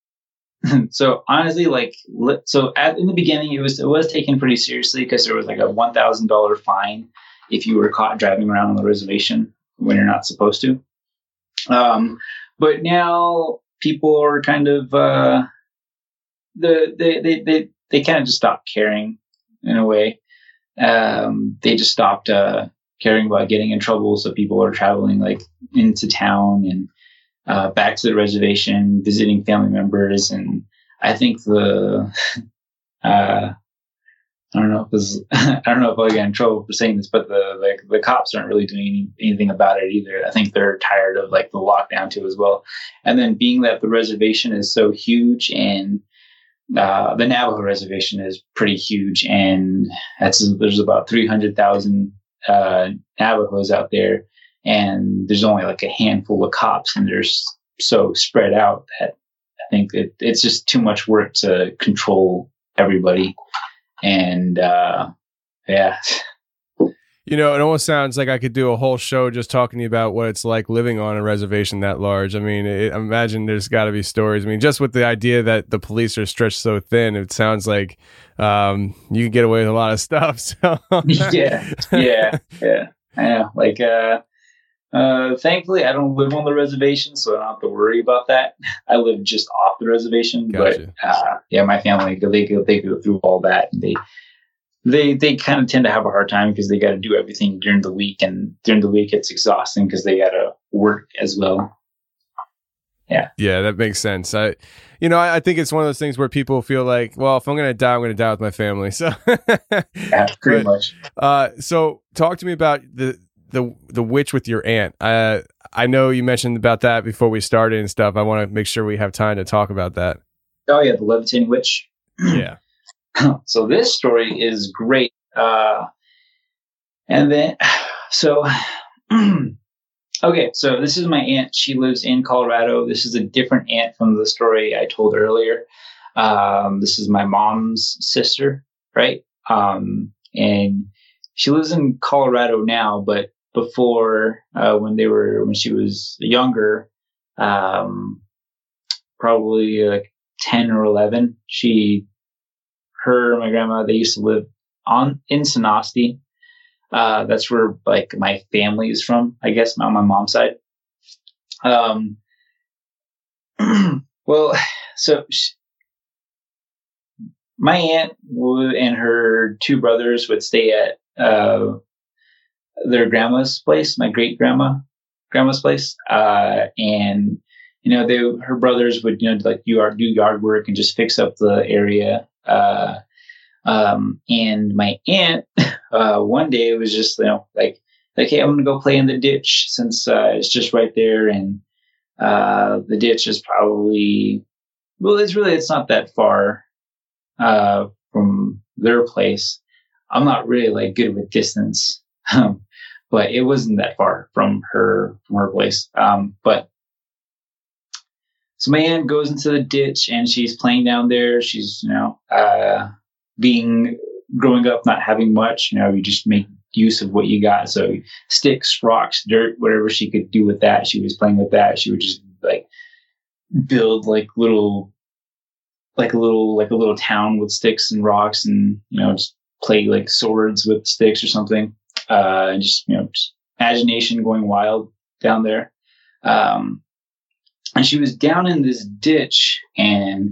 so honestly, like, so at, in the beginning, it was, it was taken pretty seriously because there was like a one thousand dollars fine if you were caught driving around on the reservation when you're not supposed to. Um, but now, people are kind of uh, the they they they they kind of just stopped caring in a way. Um, they just stopped uh, caring about getting in trouble. So people are traveling like into town and uh, back to the reservation, visiting family members, and I think the uh, I don't know if this I don't know if I'll get in trouble for saying this, but the like the cops aren't really doing any, anything about it either. I think they're tired of like the lockdown too as well. And then being that the reservation is so huge, and uh, the Navajo reservation is pretty huge, and that's there's about three hundred thousand uh, Navajos out there, and there's only like a handful of cops, and they're so spread out that I think it, it's just too much work to control everybody. And uh yeah, you know, it almost sounds like I could do a whole show just talking to you about what it's like living on a reservation that large. I mean, it, I imagine there's got to be stories. I mean, just with the idea that the police are stretched so thin, it sounds like um you can get away with a lot of stuff. So yeah, yeah, yeah. I know. Like, uh, uh, thankfully, I don't live on the reservation, so I don't have to worry about that. I live just off the reservation, Gotcha. but uh, yeah, my family they go they go through all that. And they they they kind of tend to have a hard time because they got to do everything during the week, and during the week it's exhausting because they got to work as well. Yeah, yeah, that makes sense. I, you know, I, I think it's one of those things where people feel like, well, if I'm gonna die, I'm gonna die with my family. So yeah, pretty but, much. Uh, so talk to me about the the the witch with your aunt. Uh, I know you mentioned about that before we started and stuff. I want to make sure we have time to talk about that. Oh yeah, the levitating witch. Yeah. So this story is great. Uh, and then, so, okay, so this is my aunt. She lives in Colorado. This is a different aunt from the story I told earlier. Um, this is my mom's sister, right? Um, and she lives in Colorado now, but before, uh, when they were, when she was younger, um, probably like ten or eleven, she, her and my grandma, they used to live on in Sanasti. Uh, that's where like my family is from, I guess, on my mom's side. Um, well, so she, my aunt would, and her two brothers would stay at uh, their grandma's place, my great grandma, grandma's place, uh, and you know, they her brothers would you know like you do yard work and just fix up the area. Uh, um, and my aunt, uh, one day it was just you know like like hey, I'm gonna go play in the ditch since uh, it's just right there, and uh, the ditch is probably well, it's really it's not that far. Uh, from their place. I'm not really like good with distance, um, but it wasn't that far from her from her place. Um, but so my aunt goes into the ditch and she's playing down there. She's you know uh, being growing up, not having much. You know, you just make use of what you got. So sticks, rocks, dirt, whatever she could do with that, she was playing with that. She would just like build like little. like a little like a little town with sticks and rocks and you know just play like swords with sticks or something uh and just you know just imagination going wild down there. Um and she was down in this ditch, and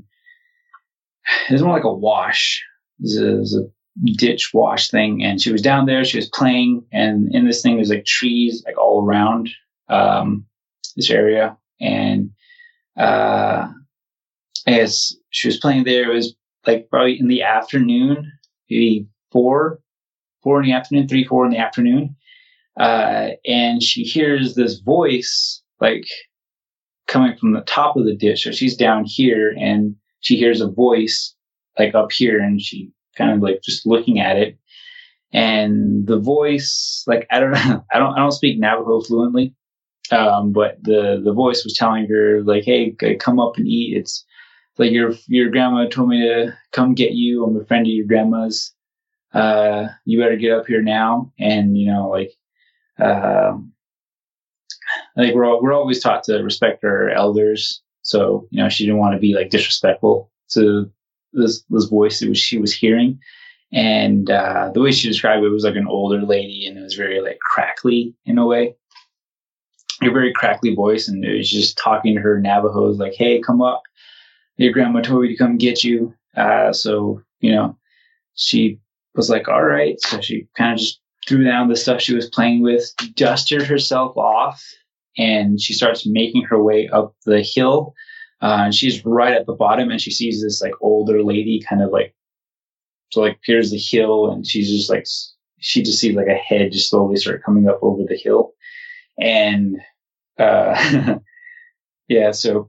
it was more like a wash. It was a, it was a ditch wash thing, and she was down there, she was playing, and in this thing there's like trees like all around um this area. And uh as she was playing there, it was like probably in the afternoon, maybe four, four in the afternoon, three, four in the afternoon. Uh, and she hears this voice like coming from the top of the ditch. So she's down here and she hears a voice like up here, and she kind of like just looking at it. And the voice, like, I don't know, I don't, I don't speak Navajo fluently. Um, but the, the voice was telling her like, hey, come up and eat. It's, like your your grandma told me to come get you. I'm a friend of your grandma's. Uh, you better get up here now. And you know, like, um, like we're all, we're always taught to respect our elders. So you know, she didn't want to be like disrespectful to this this voice that was, she was hearing. And uh, the way she described it was like an older lady, and it was very like crackly in a way, a very crackly voice, and it was just talking to her Navajos like, "Hey, come up. Your grandma told me to come get you." Uh, so, you know, she was like, all right. So she kind of just threw down the stuff she was playing with, dusted herself off, and she starts making her way up the hill. Uh, and she's right at the bottom, and she sees this like older lady kind of like, so like here's the hill, and she's just like, she just sees like a head just slowly start coming up over the hill. And, uh, yeah, so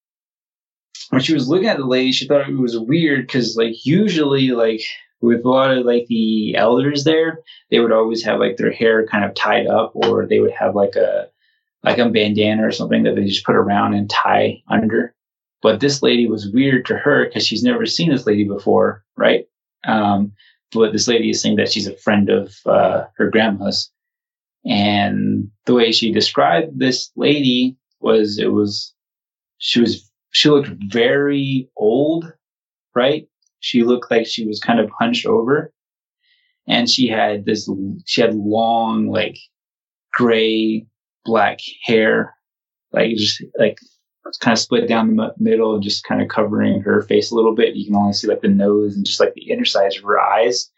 when she was looking at the lady, she thought it was weird because, like, usually, like, with a lot of, like, the elders there, they would always have, like, their hair kind of tied up, or they would have, like, a like a bandana or something that they just put around and tie under. But this lady was weird to her because she's never seen this lady before, right? Um, but this lady is saying that she's a friend of uh, her grandma's. And the way she described this lady was, it was, she was, she looked very old, right? She looked like she was kind of hunched over, and she had this, she had long, like gray, black hair, like just like kind of split down the middle and just kind of covering her face a little bit. You can only see like the nose and just like the inner sides of her eyes.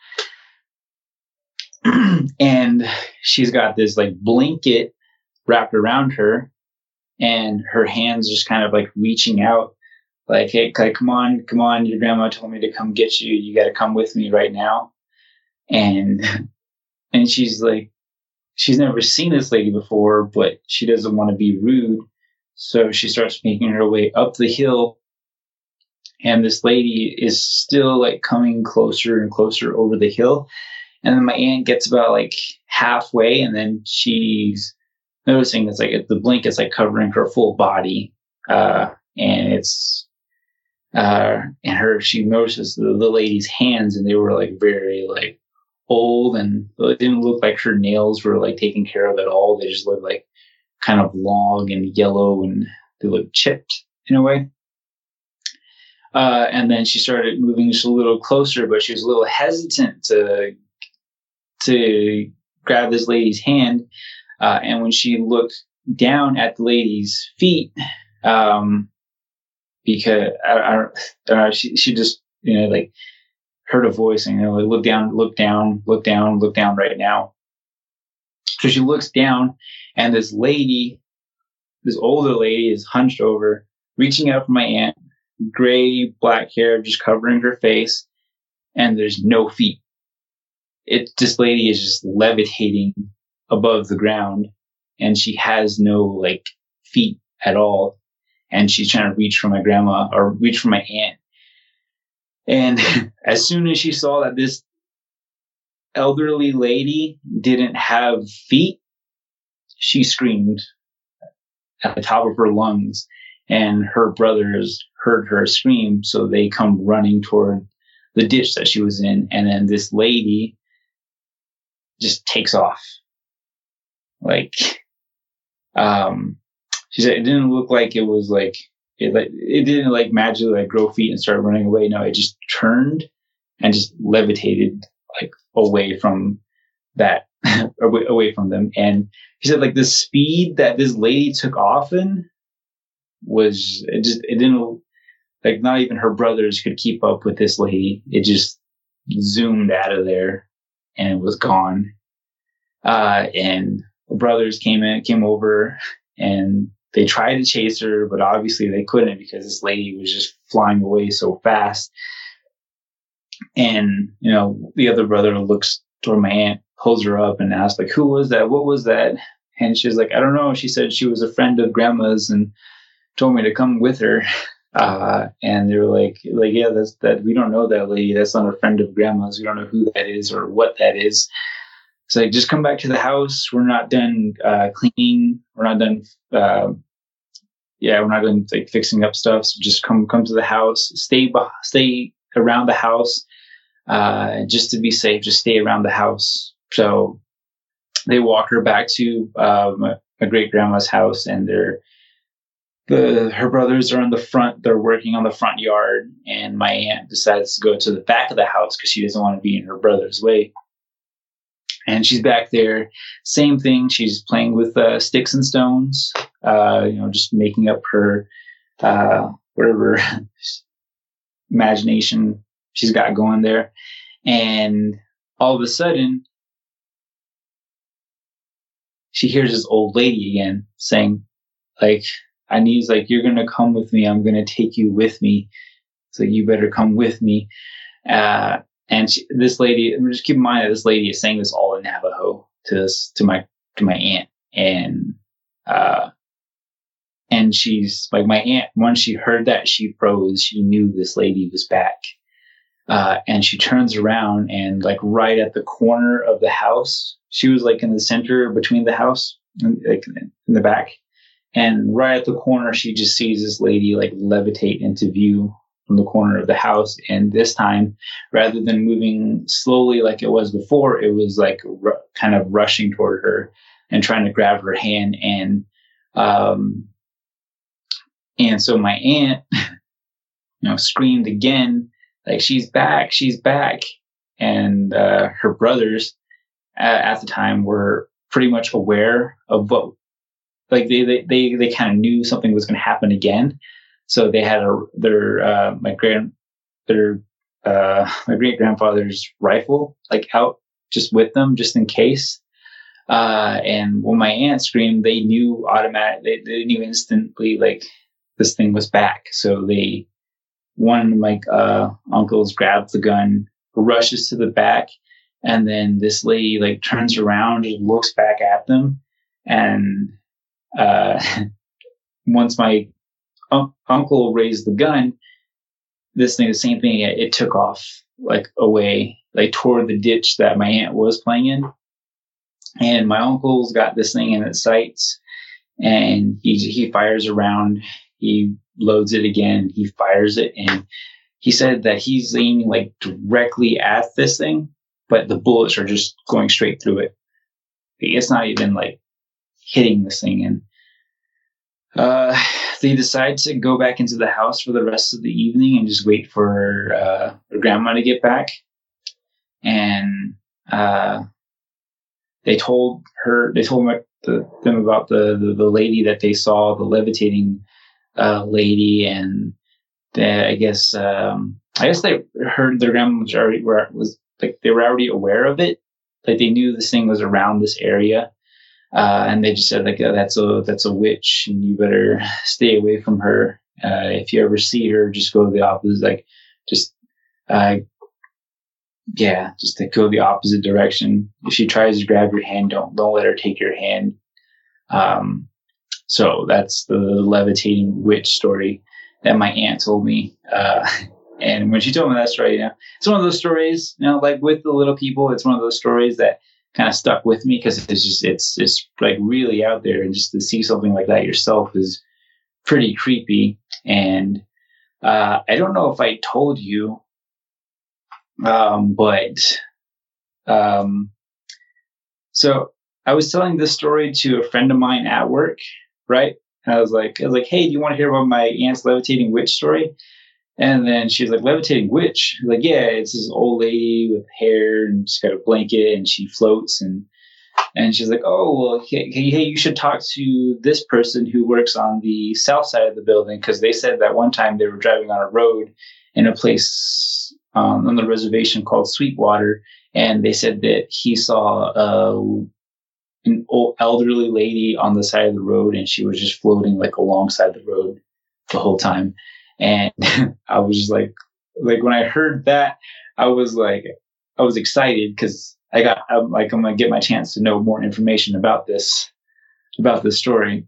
And she's got this like blanket wrapped around her, and her hands just kind of like reaching out like, hey, come on, come on. Your grandma told me to come get you. You got to come with me right now. And, and she's like, she's never seen this lady before, but she doesn't want to be rude. So she starts making her way up the hill. And this lady is still like coming closer and closer over the hill. And then my aunt gets about like halfway, and then she's noticing it's like the blink is like covering her full body. Uh, and it's, uh, and her, she notices the, the lady's hands, and they were like very like old, and it didn't look like her nails were like taken care of at all. They just looked like kind of long and yellow, and they looked chipped in a way. Uh, and then she started moving just a little closer, but she was a little hesitant to to grab this lady's hand. Uh, and when she looked down at the lady's feet, um, because I, I, I don't know, she she just you know like heard a voice and you know like look down, look down, look down, look down right now. So she looks down, and this lady, this older lady, is hunched over, reaching out for my aunt. Gray, black hair just covering her face, and there's no feet. It this lady is just levitating above the ground, and she has no like feet at all. And she's trying to reach for my grandma or reach for my aunt. And as soon as she saw that this elderly lady didn't have feet, she screamed at the top of her lungs. And her brothers heard her scream, so they come running toward the ditch that she was in. And then this lady just takes off. Like, um, she said it didn't look like it was like, it, like, it didn't like magically like grow feet and start running away. No, it just turned and just levitated like away from that, away, away from them. And she said like the speed that this lady took off in was it just it didn't like not even her brothers could keep up with this lady. It just zoomed out of there and it was gone. Uh, and the brothers came in, came over, and they tried to chase her, but obviously they couldn't because this lady was just flying away so fast. And you know, the other brother looks toward my aunt, pulls her up, and asks like, "Who was that? What was that?" And she's like, "I don't know." She said she was a friend of grandma's and told me to come with her. Uh, and they were like, like, yeah, that's that. We don't know that lady. That's not a friend of grandma's. We don't know who that is or what that is. So like, just come back to the house. We're not done, uh, cleaning. We're not done. Uh, yeah, we're not done like fixing up stuff. So just come, come to the house, stay, stay around the house, uh, just to be safe, just stay around the house. So they walk her back to, uh, my, my great grandma's house, and they're, The, her brothers are in the front. They're working on the front yard, and my aunt decides to go to the back of the house because she doesn't want to be in her brother's way. And she's back there. Same thing. She's playing with uh, sticks and stones, uh, you know, just making up her uh, whatever imagination she's got going there. And all of a sudden, she hears this old lady again saying, like, I need, like, you're going to come with me. I'm going to take you with me. So you better come with me. Uh, and she, this lady, just keep in mind that this lady is saying this all in Navajo to this, to my, to my aunt. And, uh, and she's like, my aunt, once she heard that, she froze. She knew this lady was back. Uh, and she turns around, and like right at the corner of the house, she was like in the center between the house and like in the back. And right at the corner, she just sees this lady like levitate into view from the corner of the house. And this time, rather than moving slowly like it was before, it was like r- kind of rushing toward her and trying to grab her hand. And, um, and so my aunt, you know, screamed again, like, she's back, she's back. And, uh, her brothers uh, at the time were pretty much aware of what, Like they, they, they, they kind of knew something was going to happen again. So they had a, their, uh, my grand, their, uh, my great grandfather's rifle, like out just with them, just in case. Uh, and when my aunt screamed, they knew automatic, they, they knew instantly, like, this thing was back. So they, one of my, uh, uncles grabs the gun, rushes to the back, And then this lady like turns around and looks back at them. And uh, once my un- uncle raised the gun, this thing, the same thing, it, it took off like away, like toward the ditch that my aunt was playing in. And my uncle's got this thing in its sights, and he he fires around. He loads it again. He fires it, and he said that he's aiming like directly at this thing, but the bullets are just going straight through it. It's not even like hitting this thing. And uh, they decide to go back into the house for the rest of the evening and just wait for uh, their grandma to get back. And uh, they told her, they told them, the, them about the, the, the lady that they saw, the levitating uh, lady. And the, I guess, um, I guess they heard their grandma was already, were, was like, they were already aware of it. Like they knew this thing was around this area. Uh, and they just said like, oh, that's a, that's a witch and you better stay away from her. Uh, if you ever see her, just go the opposite, like just, uh, yeah, just to go the opposite direction. If she tries to grab your hand, don't, don't let her take your hand. Um, so that's the levitating witch story that my aunt told me. Uh, and when she told me that story, you know, it's one of those stories, you know, like with the little people, it's one of those stories that kind of stuck with me because it's just, it's, it's like really out there, and just to see something like that yourself is pretty creepy. And, uh, I don't know if I told you, um, but, um, so I was telling this story to a friend of mine at work, right? And I was like, I was like, hey, do you want to hear about my aunt's levitating witch story? And then she's like, levitating witch? I was like, yeah, it's this old lady with hair and she's got a blanket and she floats. And and she's like, oh, well, hey, hey, you should talk to this person who works on the south side of the building, because they said that one time they were driving on a road in a place um, on the reservation called Sweetwater, and they said that he saw a an old elderly lady on the side of the road, and she was just floating like alongside the road the whole time. And I was just like, like when I heard that, I was like, I was excited because I got, I'm like, I'm going to get my chance to know more information about this, about this story.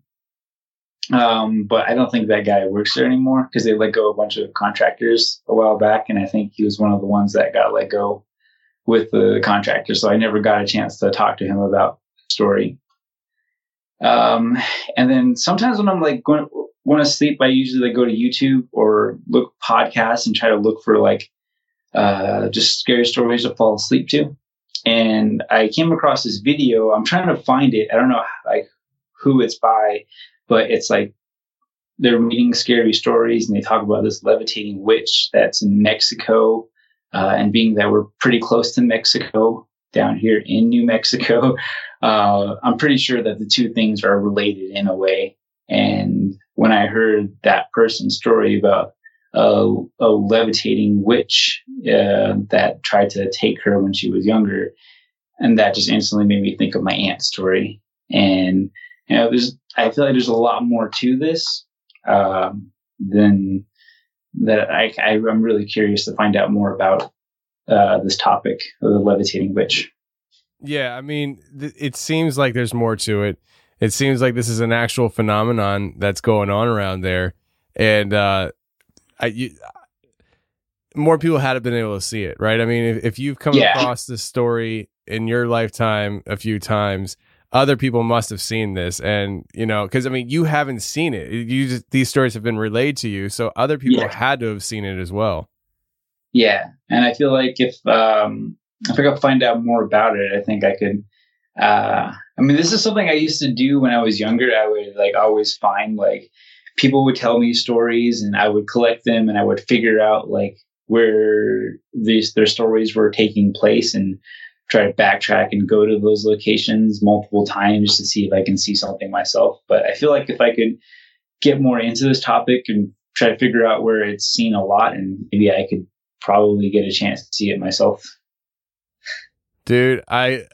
Um, but I don't think that guy works there anymore because they let go a bunch of contractors a while back. And I think he was one of the ones that got let go with the contractors. So I never got a chance to talk to him about the story. Um, and then sometimes when I'm like going, want to sleep, I usually like go to YouTube or look podcasts and try to look for like uh, just scary stories to fall asleep to. And I came across this video. I'm trying to find it. I don't know like who it's by, but it's like they're reading scary stories and they talk about this levitating witch that's in Mexico. Uh, and being that we're pretty close to Mexico down here in New Mexico, uh, I'm pretty sure that the two things are related in a way. And when I heard that person's story about a, a levitating witch uh, that tried to take her when she was younger, and that just instantly made me think of my aunt's story. And you know, there's I feel like there's a lot more to this um, than that. I, I I'm really curious to find out more about uh, this topic of the levitating witch. Yeah, I mean, th- it seems like there's more to it. It seems like this is an actual phenomenon that's going on around there, and uh, I, you, more people had been able to see it, right? I mean, if, if you've come yeah. across this story in your lifetime a few times, other people must have seen this, and you know, because I mean, you haven't seen it. You just, these stories have been relayed to you, so other people yeah. had to have seen it as well. Yeah, and I feel like if um, if I could find out more about it, I think I could. Uh, I mean, this is something I used to do when I was younger. I would like always find like people would tell me stories and I would collect them and I would figure out like where these, their stories were taking place and try to backtrack and go to those locations multiple times to see if I can see something myself. But I feel like if I could get more into this topic and try to figure out where it's seen a lot, and maybe I could probably get a chance to see it myself. Dude, I...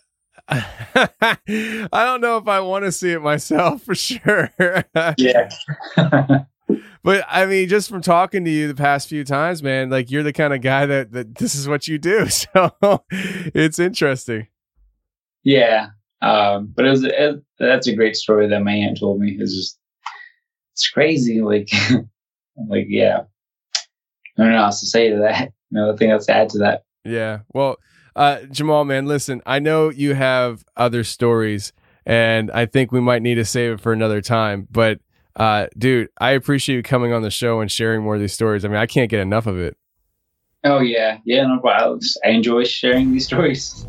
I don't know if I want to see it myself for sure. Yeah. But I mean, just from talking to you the past few times, man, like you're the kind of guy that, that this is what you do. So it's interesting. Yeah. Um, but it was, it, that's a great story that my aunt told me. It's just, it's crazy. Like, like, yeah, I don't know how else to say to that. No, nothing else to add to that. Yeah. Well, uh, Jamal, man, listen, I know you have other stories and I think we might need to save it for another time, but Uh, dude, I appreciate you coming on the show and sharing more of these stories. I mean, I can't get enough of it. Oh, yeah. Yeah, no problem. I enjoy sharing these stories.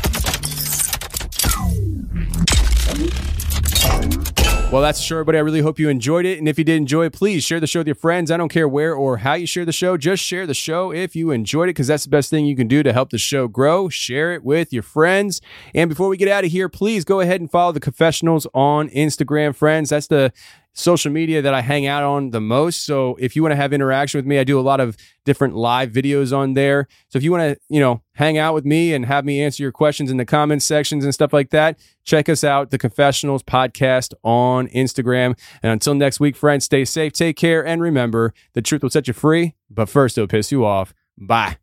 Well, that's the show, everybody. I really hope you enjoyed it. And if you did enjoy it, please share the show with your friends. I don't care where or how you share the show. Just share the show if you enjoyed it, because that's the best thing you can do to help the show grow. Share it with your friends. And before we get out of here, please go ahead and follow the Confessionals on Instagram, friends. That's the social media that I hang out on the most. So if you want to have interaction with me, I do a lot of different live videos on there. So if you want to, you know, hang out with me and have me answer your questions in the comments sections and stuff like that, check us out, the Confessionals Podcast on Instagram. And until next week, friends, stay safe, take care, and remember, the truth will set you free, but first it'll piss you off. Bye.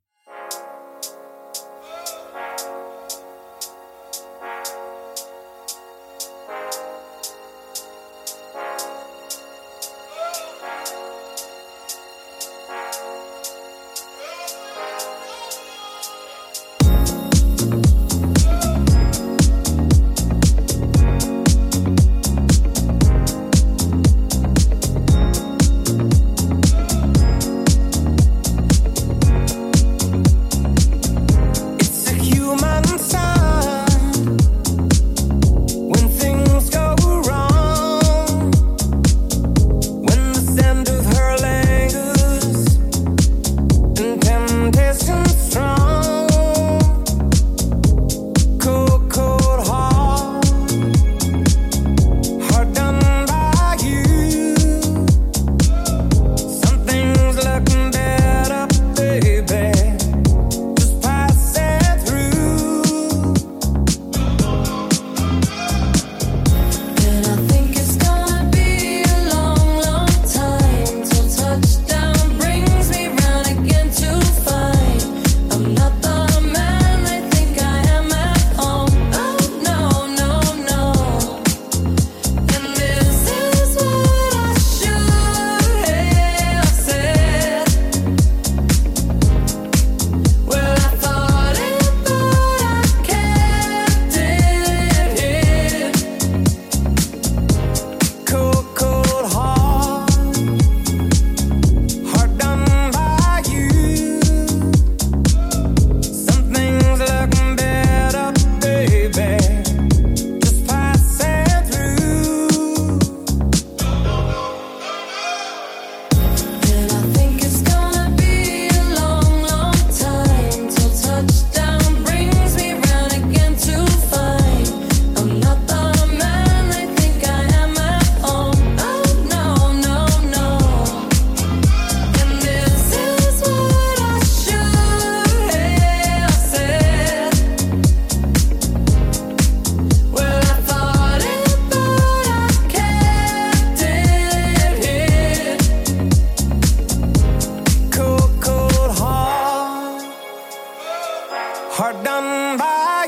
hard done by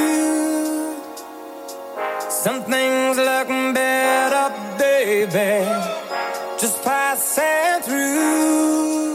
you. Some things look better, baby, just passing through.